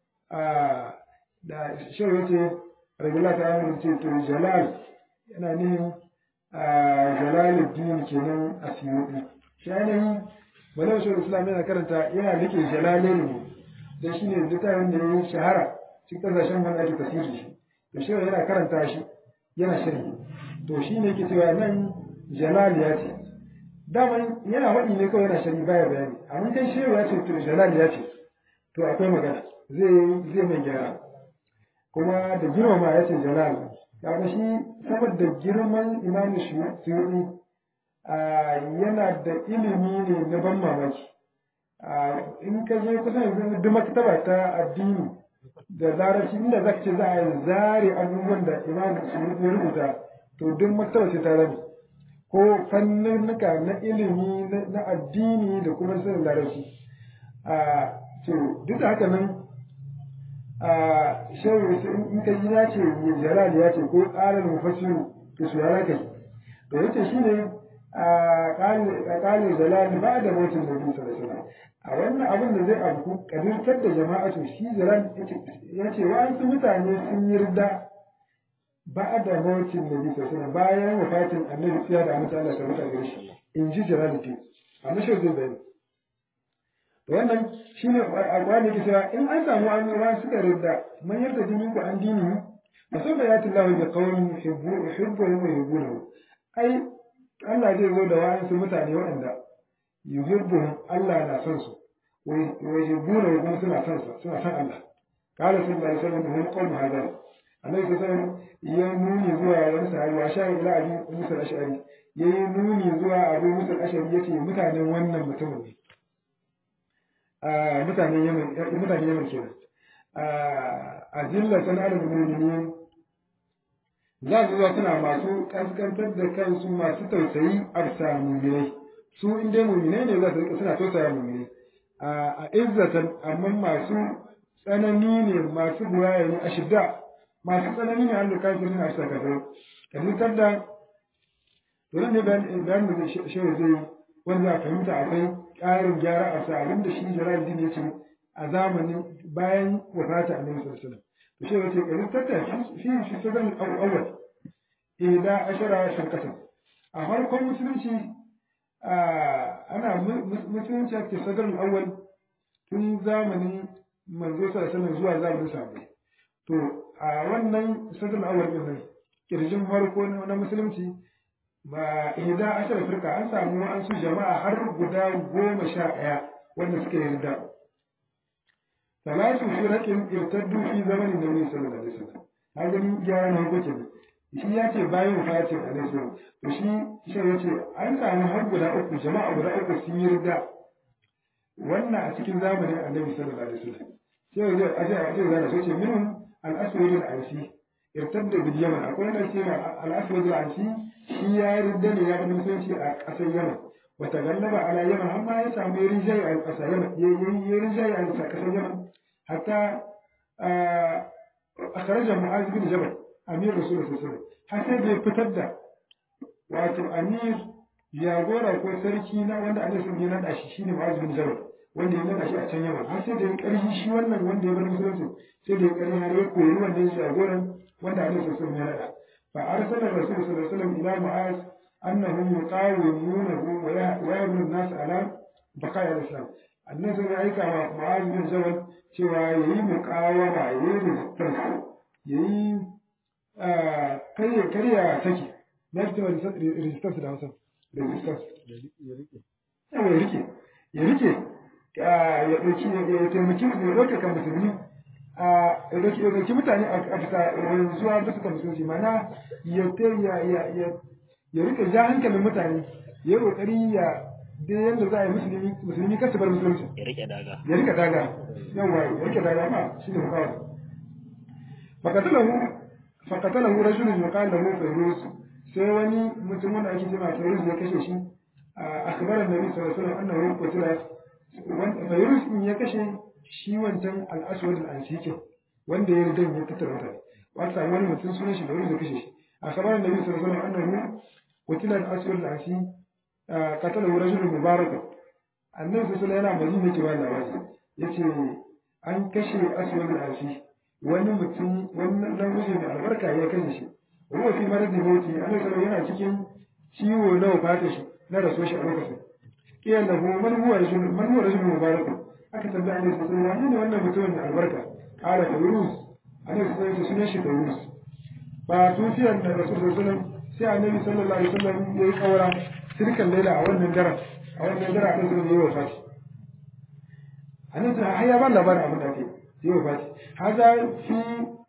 da shehu yace regula ta yi ce to jalal yana ne jalaluddin kenan asiyudi shi ne walau shehu islam yana karanta yana rike jalalain ne dan shine littafin da yayi shahara cikin kasashen wanda ake tafsiri shi to shehu yana karanta shi yana sharhi to shine yake cewa nan jalal ya ce daman yana faɗi ne kawai yana sharhi baya bayani amma kai shehu ya ce to jalal ya ce to akwai magana zai mai gyara kuma da girmama ya ce jalal kaga shi saboda girman imam suyuti yana da ilimi ne na ban mamaki in ka je kusan yanzu duk maktaba ta addini da larabci inda zaka ce za a zare abubuwan da imam suyuti ya rubuta to duk maktaba ce ta rabi ko fannunuka na ilimi na addini da kuma sanin larabci to duk da haka nan shehu in ka yi ya ce jalal ya ce ko ƙarar mufassiru to su yara kai to yace shine ƙalin jalal ba da mutum da bisa da suna a wannan abin da zai abu kadirtar da jama'a to shi jalal ya ce wa'ansu mutane sun yi rida ba da mutum da bisa suna bayan wafatin annabi tsiya da amince Allah sabata gare shi in ji jalal ke amma shehu zai bayani wannan shine alƙur'ani ke cewa in an samu annabawa suka ridda man yarda dinin ku an dini fasofa yati Allahu bi qawmin yuhibbuhum wa yuhibbunahu ai Allah zai zo da wa'ansu mutane waɗanda yuhibbuhum Allah na son su wa yuhibbunahu kuma suna son sa suna son Allah qala sallallahu alaihi wasallam hum qawm hadha annabi sallallahu alaihi wasallam ya nuni zuwa wani sahabi wa sha'a ila abi Musa al-Ash'ari yayi nuni zuwa Abu Musa al-Ash'ari yace mutanen wannan mutumin ne mutanen Yemen kenan a jillatan al-mu'minin za su zuwa suna masu kaskantar da kansu masu tausayi a bisa mu'minai su in dai mu'minai ne za su rika suna tausaya mu'minai a izzatan amma masu tsanani ne masu buraya ne a shidda masu tsanani ne an da kafirin a bisa kafirai kafin da to ne bayan da shehu zai wanda a fahimta akwai ƙarin gyara a sa abin da shi Jalaluddin ya ce a zamanin bayan wafata Annabi sallallahu alaihi wasallam to shi yace ƙarin tatta fi sadan awwal ila ashara shirkatan a farkon musulunci ana musulunci ake sadan awwal tun zamanin manzo sallallahu alaihi wasallam zuwa zamanin sahabbai to a wannan sadan awwal din nan kirjin farko na musulunci ba ihda ashara firka an samu an su jama'a har guda 11 wanda suka yarda salatu firaqin irtaddu fi zamanin nabi sallallahu alaihi wasallam hagan gyara na hukunci shi ya ce bayan wafatin alaihi wasallam to shi ya ce an samu har guda uku jama'a guda uku sun yarda wannan a cikin zamanin annabi sallallahu alaihi wasallam sai zai aje zana sai ce minhum al-aswad al-ansi irtadda bil yaman akwai wanda ce al-aswad al-ansi shi ya ridda ne ya bar musulunci a ƙasar yaman wata gallaba ala yaman amma ya samu rinjaye a ƙasar yaman ya rinjaye a ƙasar yaman hatta akhraja mu'az bin jabal amir rasul sallallahu alaihi wasallam har sai bai fitar da wato amir jagora ko sarki na wanda Allah sun yi nada shi shine mu'az bin jabal wanda ya nada shi a can yaman har sai da ya ƙarfi shi wannan wanda ya bar musulunci sai da ya ƙarfi har ya koyi wannan jagoran wanda Allah sun yi nada fa arsala rasul sallallahu alaihi wasallam ila mu'az annahum yuqawimunahu wa ya'muru an-nas ala baqa'i al-islam annan sai ya aika wa mu'az bin jabal cewa yayi muqawama yayi resistance yayi kariya take na fito resistance da Hausa resistance ya rike ya taimaki ya ɗauka kan musulmi ya ɗauki mutane a fita zuwa bisa kan musulmi mana ya rike ja hankalin mutane ya yi ƙoƙari ya da yadda za a yi musulmi kasu bar musulunci ya rike daga yawa ya rike daga ma shi ne mukawar fakatalahu rajulun yuqal lahu fayrus sai wani mutum wanda ake cewa fayrus ya kashe shi akhbara annabi sallallahu alaihi wasallam annahu qutila fayrus in ya kashe shi wancan al-aswad al-ansiki wanda ya ridan ya tattara mutane wata wani mutum sunan shi fayrus ya kashe shi akhbara annabi sallallahu alaihi wasallam annahu qutila al-aswad al-ansiki qatalahu rajulun mubarak annabi sallallahu alaihi wasallam yana madina yake ba labari yace an kashe aswad al-ansiki wani mutum wannan dan wuce mai albarka ya kashe shi ruwa fi maradin mauti annabi sallallahu yana cikin ciwo na wafata shi na raso shi a lokacin kiyan lahu man huwa rajul mubarak aka tambaya annabi sallallahu alaihi wasallam ne wannan mutumin da albarka qala fayrus annabi sallallahu alaihi wasallam shi fayrus ba tufiyan da rasul sallallahu alaihi wasallam sai annabi sallallahu alaihi wasallam yayi kaura sirkan laila a wannan daren annabi sallallahu alaihi wasallam yayi wafati annabi ya ba labarin abin da ake yi wafati هذا في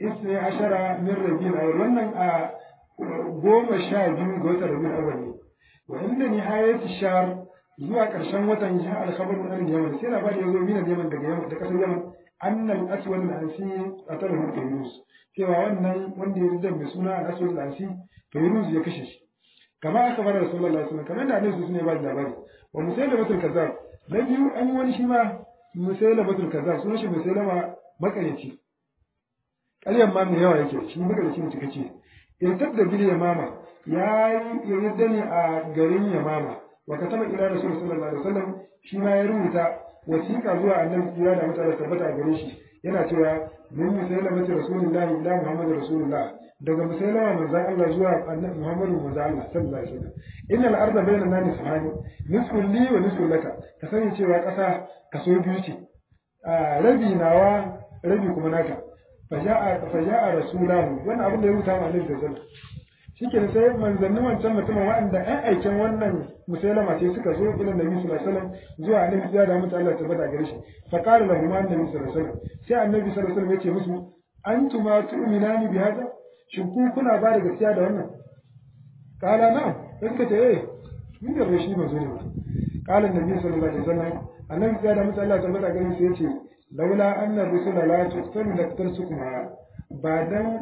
12 من ربيع الأول wannan a 12 ga watan Rabiul Awwal ne wa inda nihayat ash-shahr zuwa karshen watan ya al-khabar min al-Yaman sai labari yazo min al-Yaman daga Yaman da kasar Yaman anna al-aswad al-ansi qatalahu Fayrus cewa wannan wanda ya rinda mai suna al-aswad al-ansi Fayrus ya kashe shi kama aka bar Rasulullahi sallallahu alaihi wasallam kamar da Annabi sun ba labari wa Musailamatul Kazzab da biyu an wani shi ma Musailamatul Kazzab sunan shi Musailama makarici ƙaryan ma mai yawa yake shi makarici ne cikakke in tabda bil yamama yayi yadda ne a garin yamama wa kataba ila rasul sallallahu alaihi wasallam shi ma ya rubuta wasiƙa zuwa annabi ya da mutane tabbata a gare shi yana cewa min musailama rasulullahi ila muhammadu rasulullah daga musailama manzon Allah zuwa annabi muhammadu manzon Allah sallallahu alaihi wasallam innal arda bayna nani subhani nisfun li wa nisfun laka ka sani cewa ƙasa kaso biyu ce rabi nawa rabi kuma naka faja'a rasulahu wannan abin da ya rubuta ma annabi sallallahu alaihi wasallam shikenan sai manzannin wancan mutumin wanda ɗan aikin wannan musailama sai suka zo ila nabi sallallahu alaihi wasallam zuwa annabi ya da mutu Allah tabbata gare shi fa qala lahu annabi sallallahu alaihi wasallam sai annabi sallallahu alaihi wasallam yace musu antuma tu'minani bi hada shin ku kuna ba da gaskiya da wannan qala na'am sai suka ce mun da shi manzo ne qala annabi sallallahu alaihi wasallam annabi ya da mutu Allah tabbata gare shi yace laula anna rusula la tuqtalu laktarsukum ba dan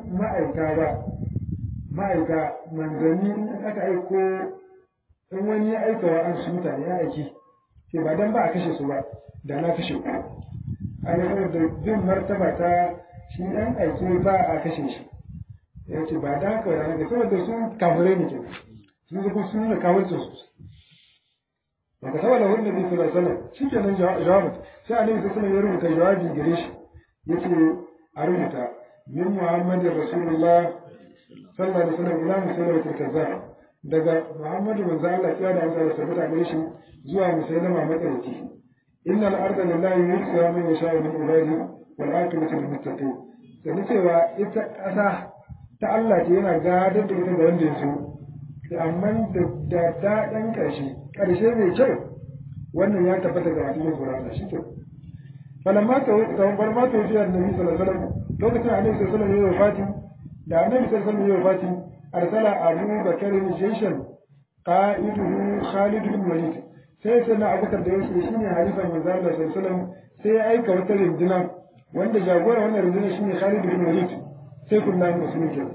ma'aika manzanni in aka aiko in wani ya aika wa an su mutane ya aiki sai ba dan ba a kashe su ba da na kashe ku a yi da bin martaba ta shi ɗan aiki ba a kashe shi ya ce ba dan haka wani da saboda sun kafirai ne ke sun zuku sun nuna kawalcin su daga saboda wani nabi sallallahu alaihi wasallam shi kenan jawabin sai annabi sallallahu alaihi wasallam ya rubuta jawabi gare shi yace a rubuta min muhammadin rasulullah sallallahu alaihi wasallam ila musailamatul kazzab daga muhammadu manzo Allah ya da Allah tabbata gare shi zuwa musailama matsarki innal arda lillahi yursiha man yasha'u min ibadihi wal aqibatu lil muttaqin sai cewa ita kasa ta Allah ce yana gadar da ita ga wanda ya so amma da daɗin ƙarshe mai kyau wannan ya tabbata ga masu yin tsoron shi ke falamma ta wuce annabi sallallahu alaihi wasallam lokacin annabi sallallahu alaihi wasallam ya yi wafati da annabi sallallahu alaihi wasallam ya yi wafati arsala abu bakar jayshan qa'iduhu khalid bin walid sai na Abubakar da yake shine halifan manzo Allah sallallahu alaihi wasallam sai ya aika wata rinduna wanda jagora wannan rinduna shine Khalid bin Walid sai kullum musulmi ke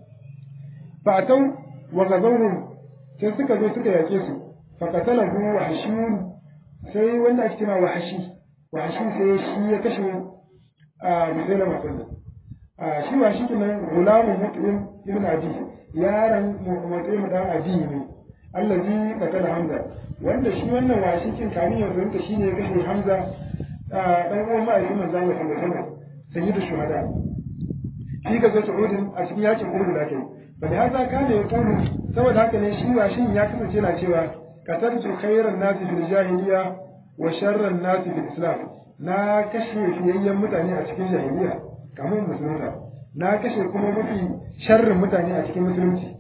fa atau wa gazawhum sai suka zo suka yake su fa qatalahu wahshun sai wanda ake cewa wahshi sai shi ya kashe Musailama sallallahu shi wahshi kenan gulamun Mut'im ibn Adi yaran Mut'im dan Adi ne allazi qatala Hamza wanda shi wannan washikin kamin ya zanta shine ya kashe Hamza dan uwan ma'aikin manzo Allah sallallahu alaihi wasallam sayyidu shuhada shi ga zo Uhud a cikin yakin Uhud da kai bal hada kana yaqulu saboda haka ne shi washin ya kasance yana cewa qataltu khayran nasi fil jahiliya wa sharran nasi fil islam na kashe fiyayyen mutane a cikin jahiliya kamar musulunta na kashe kuma mafi sharrin mutane a cikin musulunci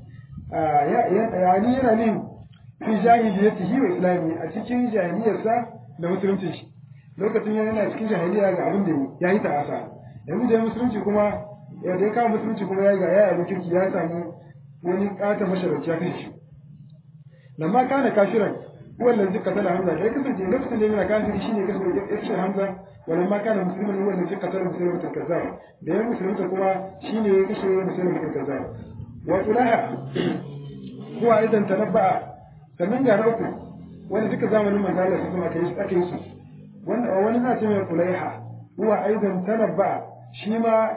yani yana ne fi jahiliyatihi wa islami a cikin jahiliyarsa da musulunci shi lokacin yana cikin jahiliya ga abin da ya yi ta'asa yanzu da musulunci kuma ya da ya kama musulunci kuma ya ga ya abin kirki ya samu wani ƙata masharauci ya kashe shi lamma kana kafiran huwa allazi qatala hamza da ya kasance lokacin da yana kafiri shine kashe hamza ولما كان مسلما هو الذي قتل مسلمة الكذاب ده مسلمة كما شيني يكشف مسلمة الكذاب وطلها هو أيضا تنبأ sannan ga uku wanda duka zamanin manzo Allah sai aka yi su wani na ce mai kulaiha huwa aidan tanabba shi ma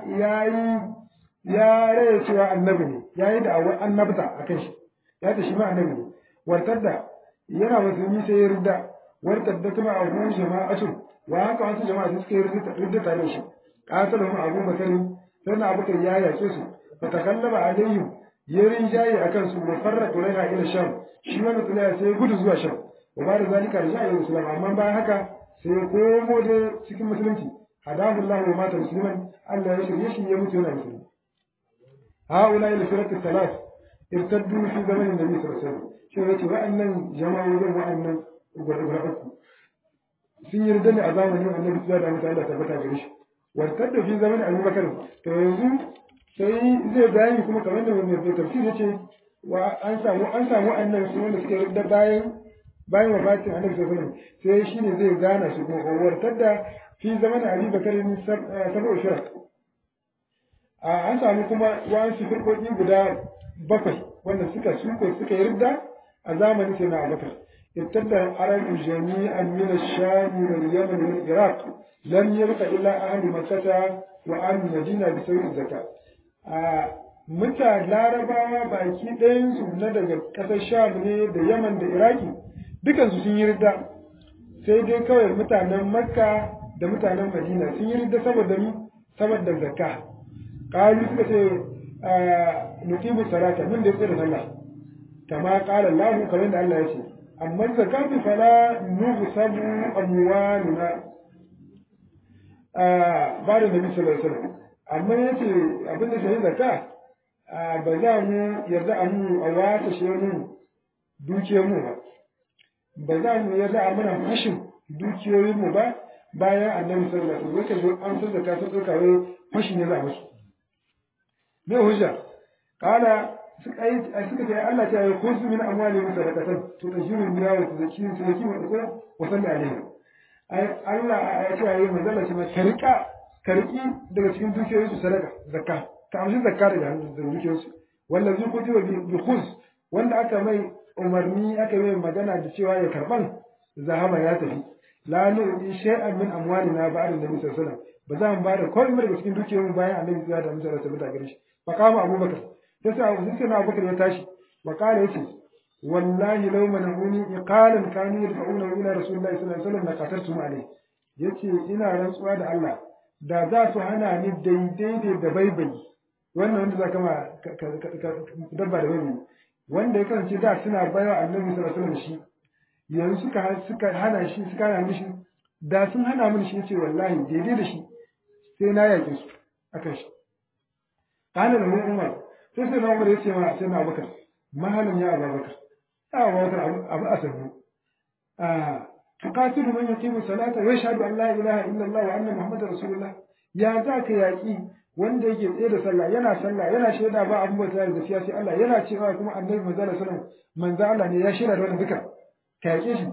ya raye cewa annabi ne yayi da annabta akan shi ya ta shi ma annabi ne wartadda yana musulmi sai ya ridda wartadda kuma abu jama'atu wa haka wasu jama'a da suka yi ridda tare da shi qatalahum Abu Bakar sai na Abu Bakar ya yace su fa takallaba alayhim yarin jayi akan su wa farra kulaiha ila sham shi wannan kulaiha sai gudu zuwa sham wa ba da zalika raja'a ila islam amma bayan haka sai komo da cikin musulunci hadahu Allah wa mata musliman Allah ya shirye shi ya mutu yana musulmi haula ila firqat thalath irtaddu fi zaman annabi sallallahu alaihi wasallam shi yace wa'annan jama'o'in wa'annan uku sun yarda ne a zamanin annabi sallallahu alaihi wasallam tabbata gare shi wartadda fi zaman Abu Bakar to yanzu sai zai bayani kuma kamar da mai tafsir yace wa an samu wa'annan su wanda suka yarda bayan wafatin annabi sallallahu alaihi wasallam sai shine zai gana su kuma wartadda fi zaman Abu Bakar sabu shirak an samu kuma wa'ansu firqoki guda bakwai wanda suka yarda a zamanin sai na Abu Bakar ارتد العرب جميعا من الشام واليمن والعراق لم يبق الا اهل مكه واهل المدينه بسوء الزكاه larabawa baki ɗayansu na daga ƙasar sham ne da yaman da iraki dukansu sun yi ridda sai dai kawai mutanen makka da mutanen madina sun yi ridda saboda zakka ƙalu suka ce nuqimu salata mun da ya da sallah kama qala Allah kamar da Allah ya ce amma zakatu fala nuhsabu amwaluna ba da nabi sallallahu alaihi wasallam amma yace abin da shi zakka ba za mu yarda a mu a wata shirin dukiyar mu ba za mu yarda a mana fashin dukiyoyin mu ba bayan annabi sallallahu alaihi wasallam an san zakka ta dauka wai fashin ne za musu me hujja kana suka ce Allah ta yi kusu min amwalihim sadaqatan tudajjiru biha wa tuzakki wa salli alaihi Allah ya ce ayi manzala ce karki daga cikin dukiyoyin su sadaka zakka ka amshi zakka daga dukiyoyin su wallazi kutiba bi khuz wanda aka mai umarni aka mai magana da cewa ya karban zahama ya tafi la nu'ti shay'an min amwalina ba'da nabi sallallahu alaihi wasallam ba za mu ba da komai daga cikin dukiyoyin bayan annabi sallallahu alaihi wasallam tabbata gare shi fa kama abubakar sai na abubakar ya tashi wa kala yace wallahi law manahuni iqalan kanu yad'una ila rasulillahi sallallahu alaihi wasallam laqatartum alayhi yace ina rantsuwa da Allah da za su hana ni daidai da baibai wannan wanda za kama dabba da baibai wanda ya kasance da suna baiwa annabi sallallahu alaihi wasallam shi yanzu suka hana shi suka hana mishi da sun hana mun shi yace wallahi daidai da shi sai na yake su akan shi kana da Umar sai na Umar yace ma sai na Abubakar mahalin ya Abubakar Abubakar abu asabu tuqatilu man yaqimu salata wa yashhadu an la ilaha illa Allah wa anna muhammadar rasulullah ya zaka yaki wanda yake tsaye da sallah yana shaida ba abun bauta da gaskiya sai Allah yana cewa kuma annabi manzo sallallahu alaihi wasallam manzo Allah ne ya shaida da wannan duka ka yake shi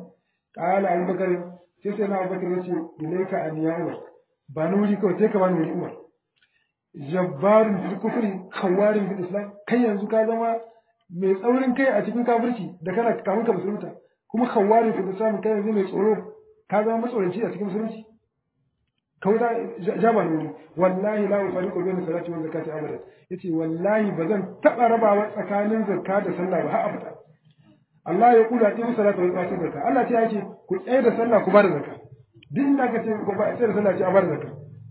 qala abubakar sai na abubakar yace ilaika an ya umar ba nuri kawai sai ka bani wuri umar jabbarun fil kufri khawarin fil islam kai yanzu ka zama mai tsaurin kai a cikin kafirci da kana kamun ka musulunta kuma khawarin fil islam kai yanzu mai tsoro ka zama matsoranci a cikin musulunci kauda jaba nuri wallahi la ufariqu bayna salati wa zakati abada yace wallahi bazan taba rabawa tsakanin zakka da sallah ba har abada Allah ya kula ta salatu wa zakka Allah ta yace ku tsaye da sallah ku bar zakka duk inda ka ce ku ba tsaye da sallah ce a bar zakka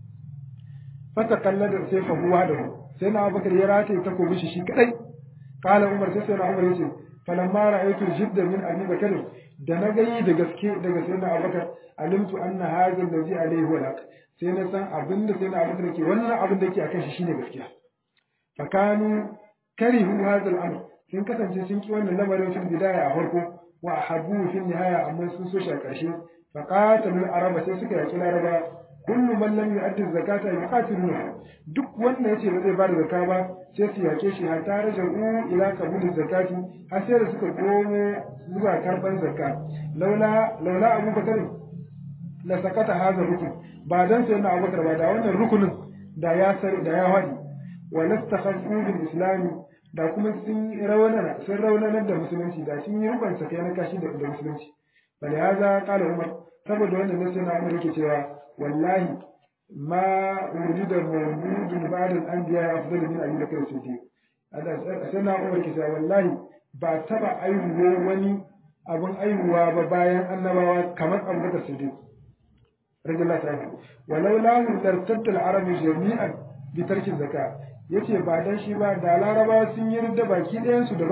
fata kallada sai fa huwa da sai na Abubakar ya rataye takobin shi kadai kala Umar sai na Umar yace falamma ra'aytu jiddan min Abi Bakr da na gani da gaske daga sai na Abubakar alimtu anna hadha alladhi alayhi huwa al sai na san abinda sai na Abubakar ke wannan abin da yake akan shi shine gaskiya fakanu karihu hadha al-amr sun kasance sun ki wannan lamarin fil bidaya a farko wa ahabbu fil nihaya amma sun so shi a ƙarshe faqatalul araba sai suka yaki laraba kullu man lam yu'addi zakata yuqatiluhu duk wanda yace ba zai bada zakka ba sai su yake shi har ta raja'u ila qabul zakati har sai da suka komo zuwa karban zakka laula Abu Bakar la sakata hadha rukun ba dan sai na Abu Bakar ba da wannan rukunin da ya wadi wa lastakhafu bil islam da kuma sun raunana da musulunci da sun yi ruban sa kai na kashi da musulunci bal haza qala Umar saboda wannan ne sai na Umar yake cewa wallahi ma urida mawludun ba'da al-anbiya afdalu min Abi Bakr as-Siddiq sai na Umar yake cewa wallahi ba taba aihuwa wani abun aihuwa ba bayan annabawa kamar Abu Bakr as-Siddiq radiyallahu ta'ala walau la tartatta al-arab jami'an bi tarki zakat yace ba dan shi ba da laraba sun yi ridda baki ɗayan su da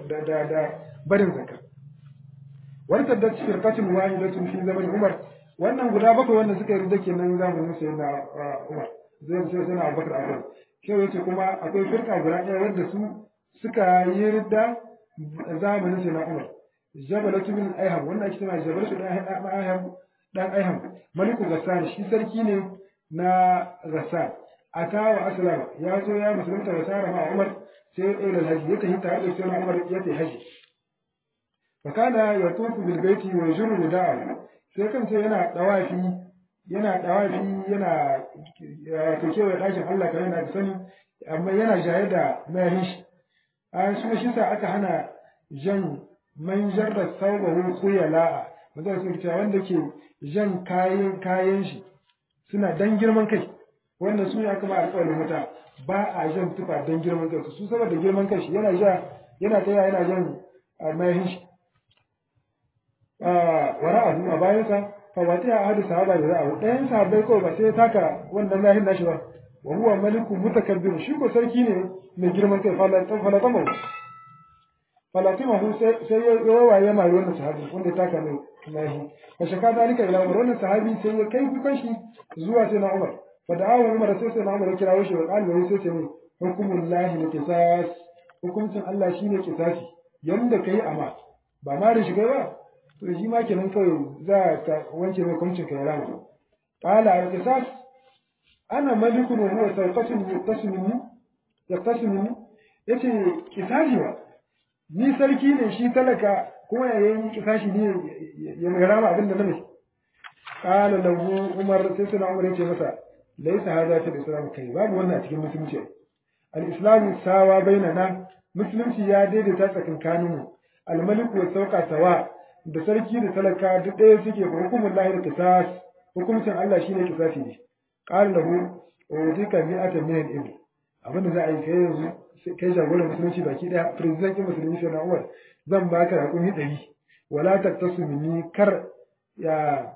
barin zakka warta da firqatun wahidatun fi zaman Umar wannan guda bakwai wanda suka yi ridda kenan zamanin sayyidina Umar zai ce sai na Abubakar afwan shi yace kuma akwai firqa guda ɗaya wanda su suka yi ridda zamanin sayyidina Umar jabalatu min ayham wannan ake cewa jabalatu dan ayham maliku Ghassan shi sarki ne na Ghassan atawa aslama ya zo ya musulunta wa sara ma Umar sai ya ila haji ya tafi tare da sai Umar ya tafi haji fa kana yatufu bil baiti wa yajru rida'a sai kan sai yana dawafi yana to kewaye dakin Allah kai yana da sani amma yana jaye da mayahin shi a shi sa aka hana jan man jarra sawbahu khuyala wanda su ce wanda ke jan kayan shi suna dan girman kai wannan su ne aka ba alƙawarin wuta ba a jan tufa don girman kai su saboda girman kai shi yana jan mayahin shi wara abu a bayansa fa wata ya hadu sahaba da za'a ɗayan sahabbai kawai ba sai ya taka wannan mayahin nashi ba wa huwa maliku mutakabbir shi ko sarki ne mai girman kai falatamahu sai ya waye mai wannan sahabi wanda ya taka mai mayahi fa shaka dalika ila Umar wannan sahabi sai ya kai kukan shi zuwa sai na Umar fada'ahu Umar sai na Umar kirawo shi wa qala sai ce mai hukumullahi na qisas hukuncin Allah shine qisasi yanda kai amma ba ma da shiga ba to shi ma kenan kawai za ka wance mai hukuncin kai rana qala al-qisas ana malikun wa huwa sarqatun yaqtasimuni yace qisasi wa ni sarki ne shi talaka kuma yayin qisasi ne ya mai rama abinda na mai qala lahu Umar sai na Umar yace masa laisa hada fi islam kai babu wannan a cikin musulunci al-islamu sawa bainana musulunci ya daidaita tsakankaninmu al-maliku wa sauka sawa da sarki da talaka duk ɗaya suke ba hukumun lahi da qisas hukuncin Allah shine qisasi ne qala lahu udika mi'ata min al-ibn abinda za a yi kai yanzu kai jagoran musulunci baki daya president din musulunci sai na Umar zan baka hakuri 100 wala taktasu minni kar ya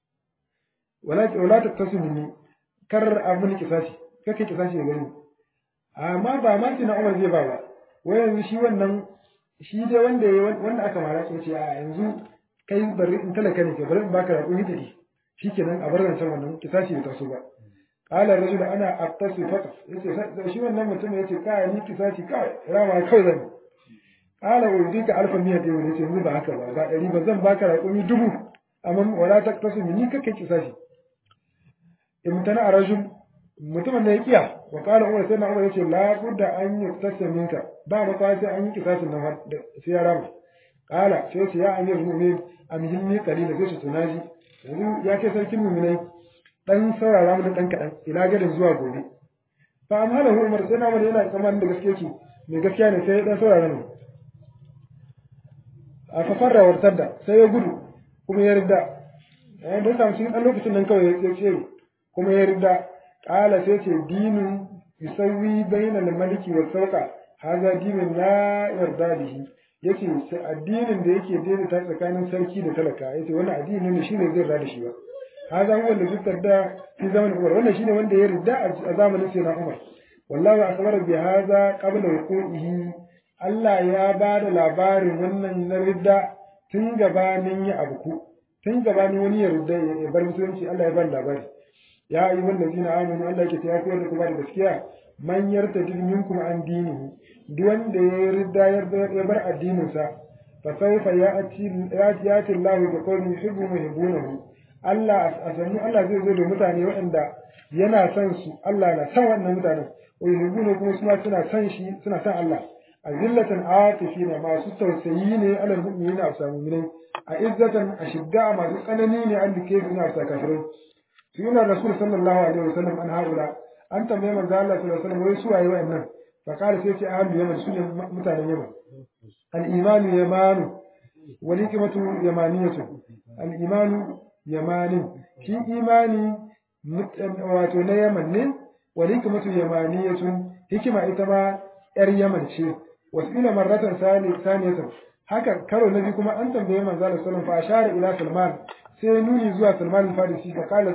wala taktasu minni kar abin kisasi kake kisasi gani amma ba ma na Umar zai ba wai yanzu shi wannan shi dai wanda aka mara ce a yanzu kai bari in talaka ne bari in baka raƙumi 100 shikenan a bar zancen wannan kisasi bai taso ba qala ar-rajul ana aqtasi faqat yace shi wannan mutum yace kai ni kisasi kai rama kai zan qala udika alfa miya dai yace yanzu ba haka ba 100 ba zan baka raƙumi 1000 amma wala taktasu ni kake kisasi imtana a rajul mutumin da ya kiya wa kala Umar sai na Umar yace la budda an yuktasa minka ba ma sai an yi kisasin nan sai ya rama qala sai ce ya amir mu'min amhilni qalila sai ce tunaji yanzu ya kai sarkin mu'minai dan saurara mu dan kadan ila gadin zuwa gobe fa amhalahu umar sai na wani yana tsammanin da gaske ki mai gaskiya ne sai dan saurara mu a fafarra wartar da sai ya gudu kuma ya rida da samu cikin ɗan lokacin nan kawai ya ce kuma ya rida ƙala sai ce dinin yusawi bainal maliki wa sauka haza dinin la yarda bihi yace sai addinin da yake daidaita tsakanin sarki da talaka yace wannan addini ne shine zai rada shi ba haza huwa da zikar da fi zamanin Umar wannan shine wanda ya rida a zamanin Sayyidina Umar wallahi akbar bi haza qabla wuqu'ihi Allah ya ba da labarin wannan na ridda tun gabanin ya abuku tun gabanin wani ya ridda ya bar musulunci Allah ya ba da labari ya yi wanda zina amanu Allah yake ta ya koyar da kuma da gaskiya man yarta minkum an dinihi duk wanda ya ridda ya bar addinin sa fa sawfa ya'ti Allah bi qawmin yuhibbunahu Allah asannu Allah zai zo da mutane waɗanda yana son su Allah na son wannan mutanen wa yuhibbunahu kuma suna son shi suna son Allah azillatan atifina masu tausayi ne alal mu'minina a samu mu'minai a izzatan ashidda masu tsanani ne an dike su na kafirai suna rasul sallallahu alaihi wasallam an haula an tambaye manzo Allah sallallahu alaihi wasallam wai su waye wayannan fa kala sai ce ahlu yaman su ne mutanen yaman al imanu yamanu wal hikmatu yamaniyatu al imanu yamanin shi imani wato na yaman ne wal hikmatu yamaniyatu hikima ita ma yar yaman ce wasila marratan saniyatan haka karo na biyu kuma an tambaye manzo Allah sallallahu alaihi wasallam fa ashara ila Salman sai nuni zuwa Salman al-Farisi fa kala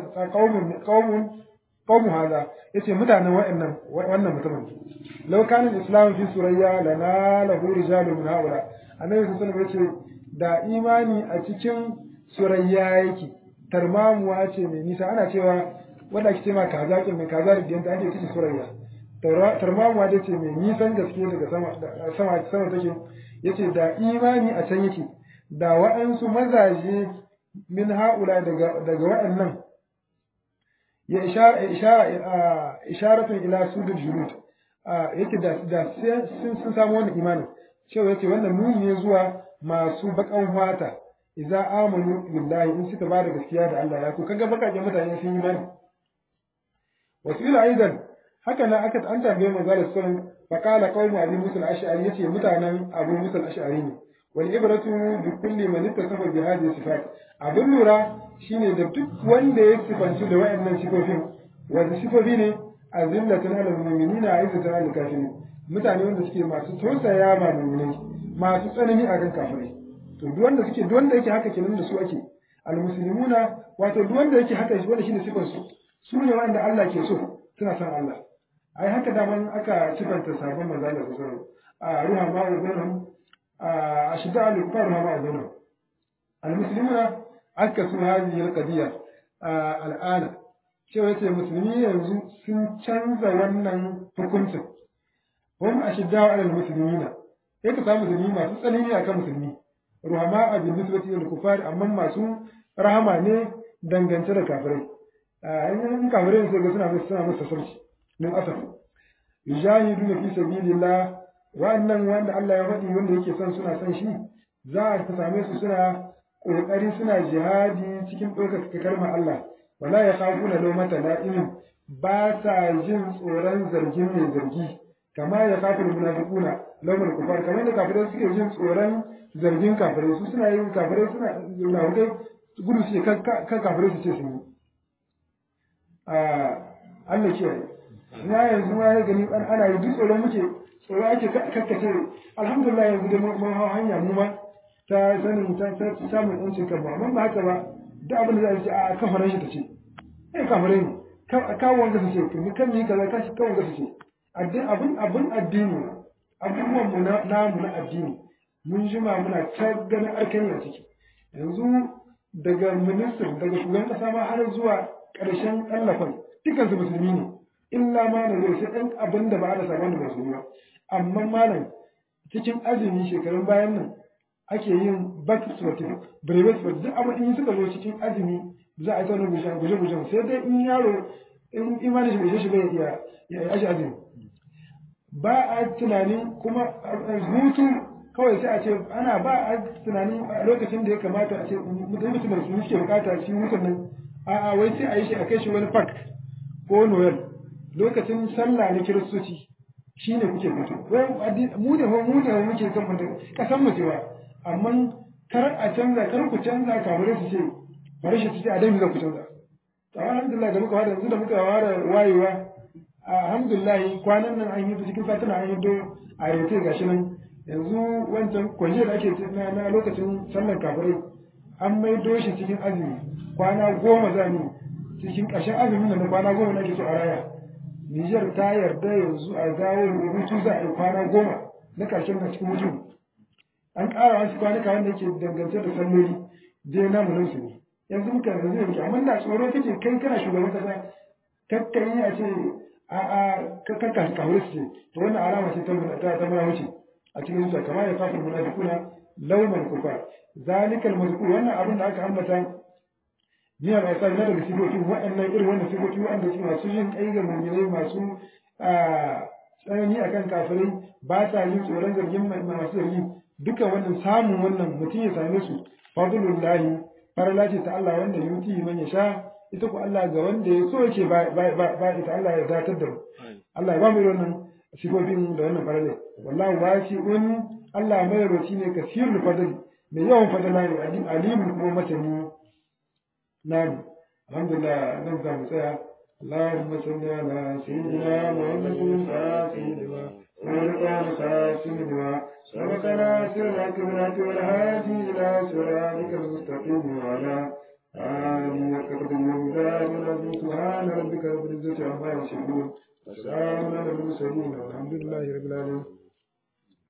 qaumu hada yace mutanen wannan mutumin law kana al-islam fi surayya lana lahu rijalun min haula annabi sallallahu alaihi wasallam yace da imani a cikin surayya yake tarmamuwa ce mai nisa ana cewa wanda ake ce ma kaza kin mai kaza da diyanta ake cikin surayya tarmamuwa da ce mai nisan gaske daga sama take yace da imani a can yake da waɗansu mazaje min haula daga waɗannan ya isharatun ila sudul julud yake da sun samu wannan imanin cewa yace wannan nuni ne zuwa masu bakan fata idza amanu billahi in suka bada gaskiya da Allah ya ko kaga bakaken mutane sun yi imani wasu ila aidan haka nan aka an tambaye manzo sallallahu alaihi wasallam fa qala qaumu abi musa al-ash'ari yace mutanen abu musa al-ash'ari ne wal ibratu bi kulli man ittasafa bi hadhihi sifat abin lura shine da duk wanda ya sifanci da wayannan sifofin wanda sifofi ne azillatun alal mu'minina aizatun alal kafirin mutane wanda suke masu tausaya ma mu'minai masu tsanani akan kafirai to duk wanda yake haka kenan da su ake al-muslimuna wato duk wanda yake haka wanda shine sifar su ne wanda Allah ke so suna san Allah ai haka daman aka sifanta sabon manzo Allah sallallahu alaihi wasallam a ruha ma'udunhum a shida al-kufar ruha ma'udunhum al-muslimuna akasu hadhihi al-qadiyya al'ana cewa yace musulmi yanzu sun canza wannan hukuncin hum ashidda al-muslimina sai ka samu musulmi masu tsanani akan musulmi ruhama a bin nisbati lil kufar amma masu rahama ne dangance da kafirai in kafirai sai ga suna musu sarki min asaf yujahiduna fi sabilillah wa'annan wanda Allah ya faɗi wanda yake son suna son shi za a same su suna kokari suna jihadi cikin ɗaukar kalmar Allah wala ya khafuna lawmata la'imin ba sa jin tsoron zargin mai zargi kama ya kafir munafiquna lawmar kufar kamar da kafirai suke jin tsoron zargin kafirai su suna yin kafirai suna munafikai gudu su kan kafirai su ce su yi Allah ke na yanzu ma ya gani ana yi duk tsoron muke tsoro ake kakkace alhamdulillah yanzu da mun hawa hanya mu ma ta sanin ta samun yancin kan ba mun ba haka ba duk abin da za a ce a kafaran shi ta ce kafarai ne kawo wanda su ce kan ni kaza kashi kawo wanda su ce abin addini abubuwan mu namu na addini mun jima muna ta ganin arkani a ciki yanzu daga minister daga shugaban kasa ma har zuwa ƙarshen ɗallafan dukansu musulmi ne illa ma na zai sai ɗan abin da ba a da sabon da musulmi ba amma malam cikin azumi shekarun bayan nan ake yin back sportive brevet sportive duk abin in suka zo cikin azumi za a yi sauran guje-gujen sai dai in yaro in imanin shi bai shi bai ya ashi azumi ba a tunanin kuma hutu kawai sai a ce ana ba a tunanin a lokacin da ya kamata a ce mutum da su suke bukata shi hutun nan a'a wai sai a yi shi a kai shi wani park ko noel lokacin sallah na kiristoci shi ne kuke fito mu ne muke kan fanta kasan mu cewa amma kar a canza kar ku canza kamar su ce bari shi su ce a dai za ku canza to alhamdulillah da muka fara yanzu da muka fara wayewa alhamdulillah kwanan nan an yi cikin satuna an yi do a rete gashi nan yanzu wancan kwanje da ake na lokacin sallar kafirai an maido shi cikin azumi kwana 10 zani cikin ƙarshen azumin da na kwana 10 nake so a raya Nijar ta yarda yanzu a zawo rubutu za a yi kwana 10 na ƙarshen na cikin mutum an ƙara wasu kwanuka wanda yake dangance da salloli dai namu nan su ne yanzu muka yanzu yanke amma da tsoro kake kai kana shugaban kasa kakkai a ce kakka kawai su ce to wannan alama ce ta muna wuce a cikin zuciya kamar ya kafin munafiquna lauman kufa zalikal mazkur wannan abin da aka ambata ni al asali na daga sifofi wa'annan irin wannan sifofi wa'anda su masu yin kai ga mu'minai masu tsanani akan kafirai ba sa yin tsoron zargin masu zargi duka wannan samun wannan mutum ya same su fadlullahi farala ce ta Allah wanda yuti man ya sha ita ku Allah ga wanda ya so yake ba ita Allah ya datar da mu Allah ya ba mu wannan sifofin da wannan farale wallahi wasi'un Allah mai roci ne kasirul fadli mai yawan fadala ne alimun kuma masani na'am alhamdulillah nan za mu tsaya اللهم صل على سيدنا محمد الفاتح لما ولقى الخاتم لما سبقنا سرك بالحق والهادي الى صراطك المستقيم وعلى آله وصحبه وسلم سبحان ربك رب العزة عما يصفون وسلام على المرسلين والحمد لله رب العالمين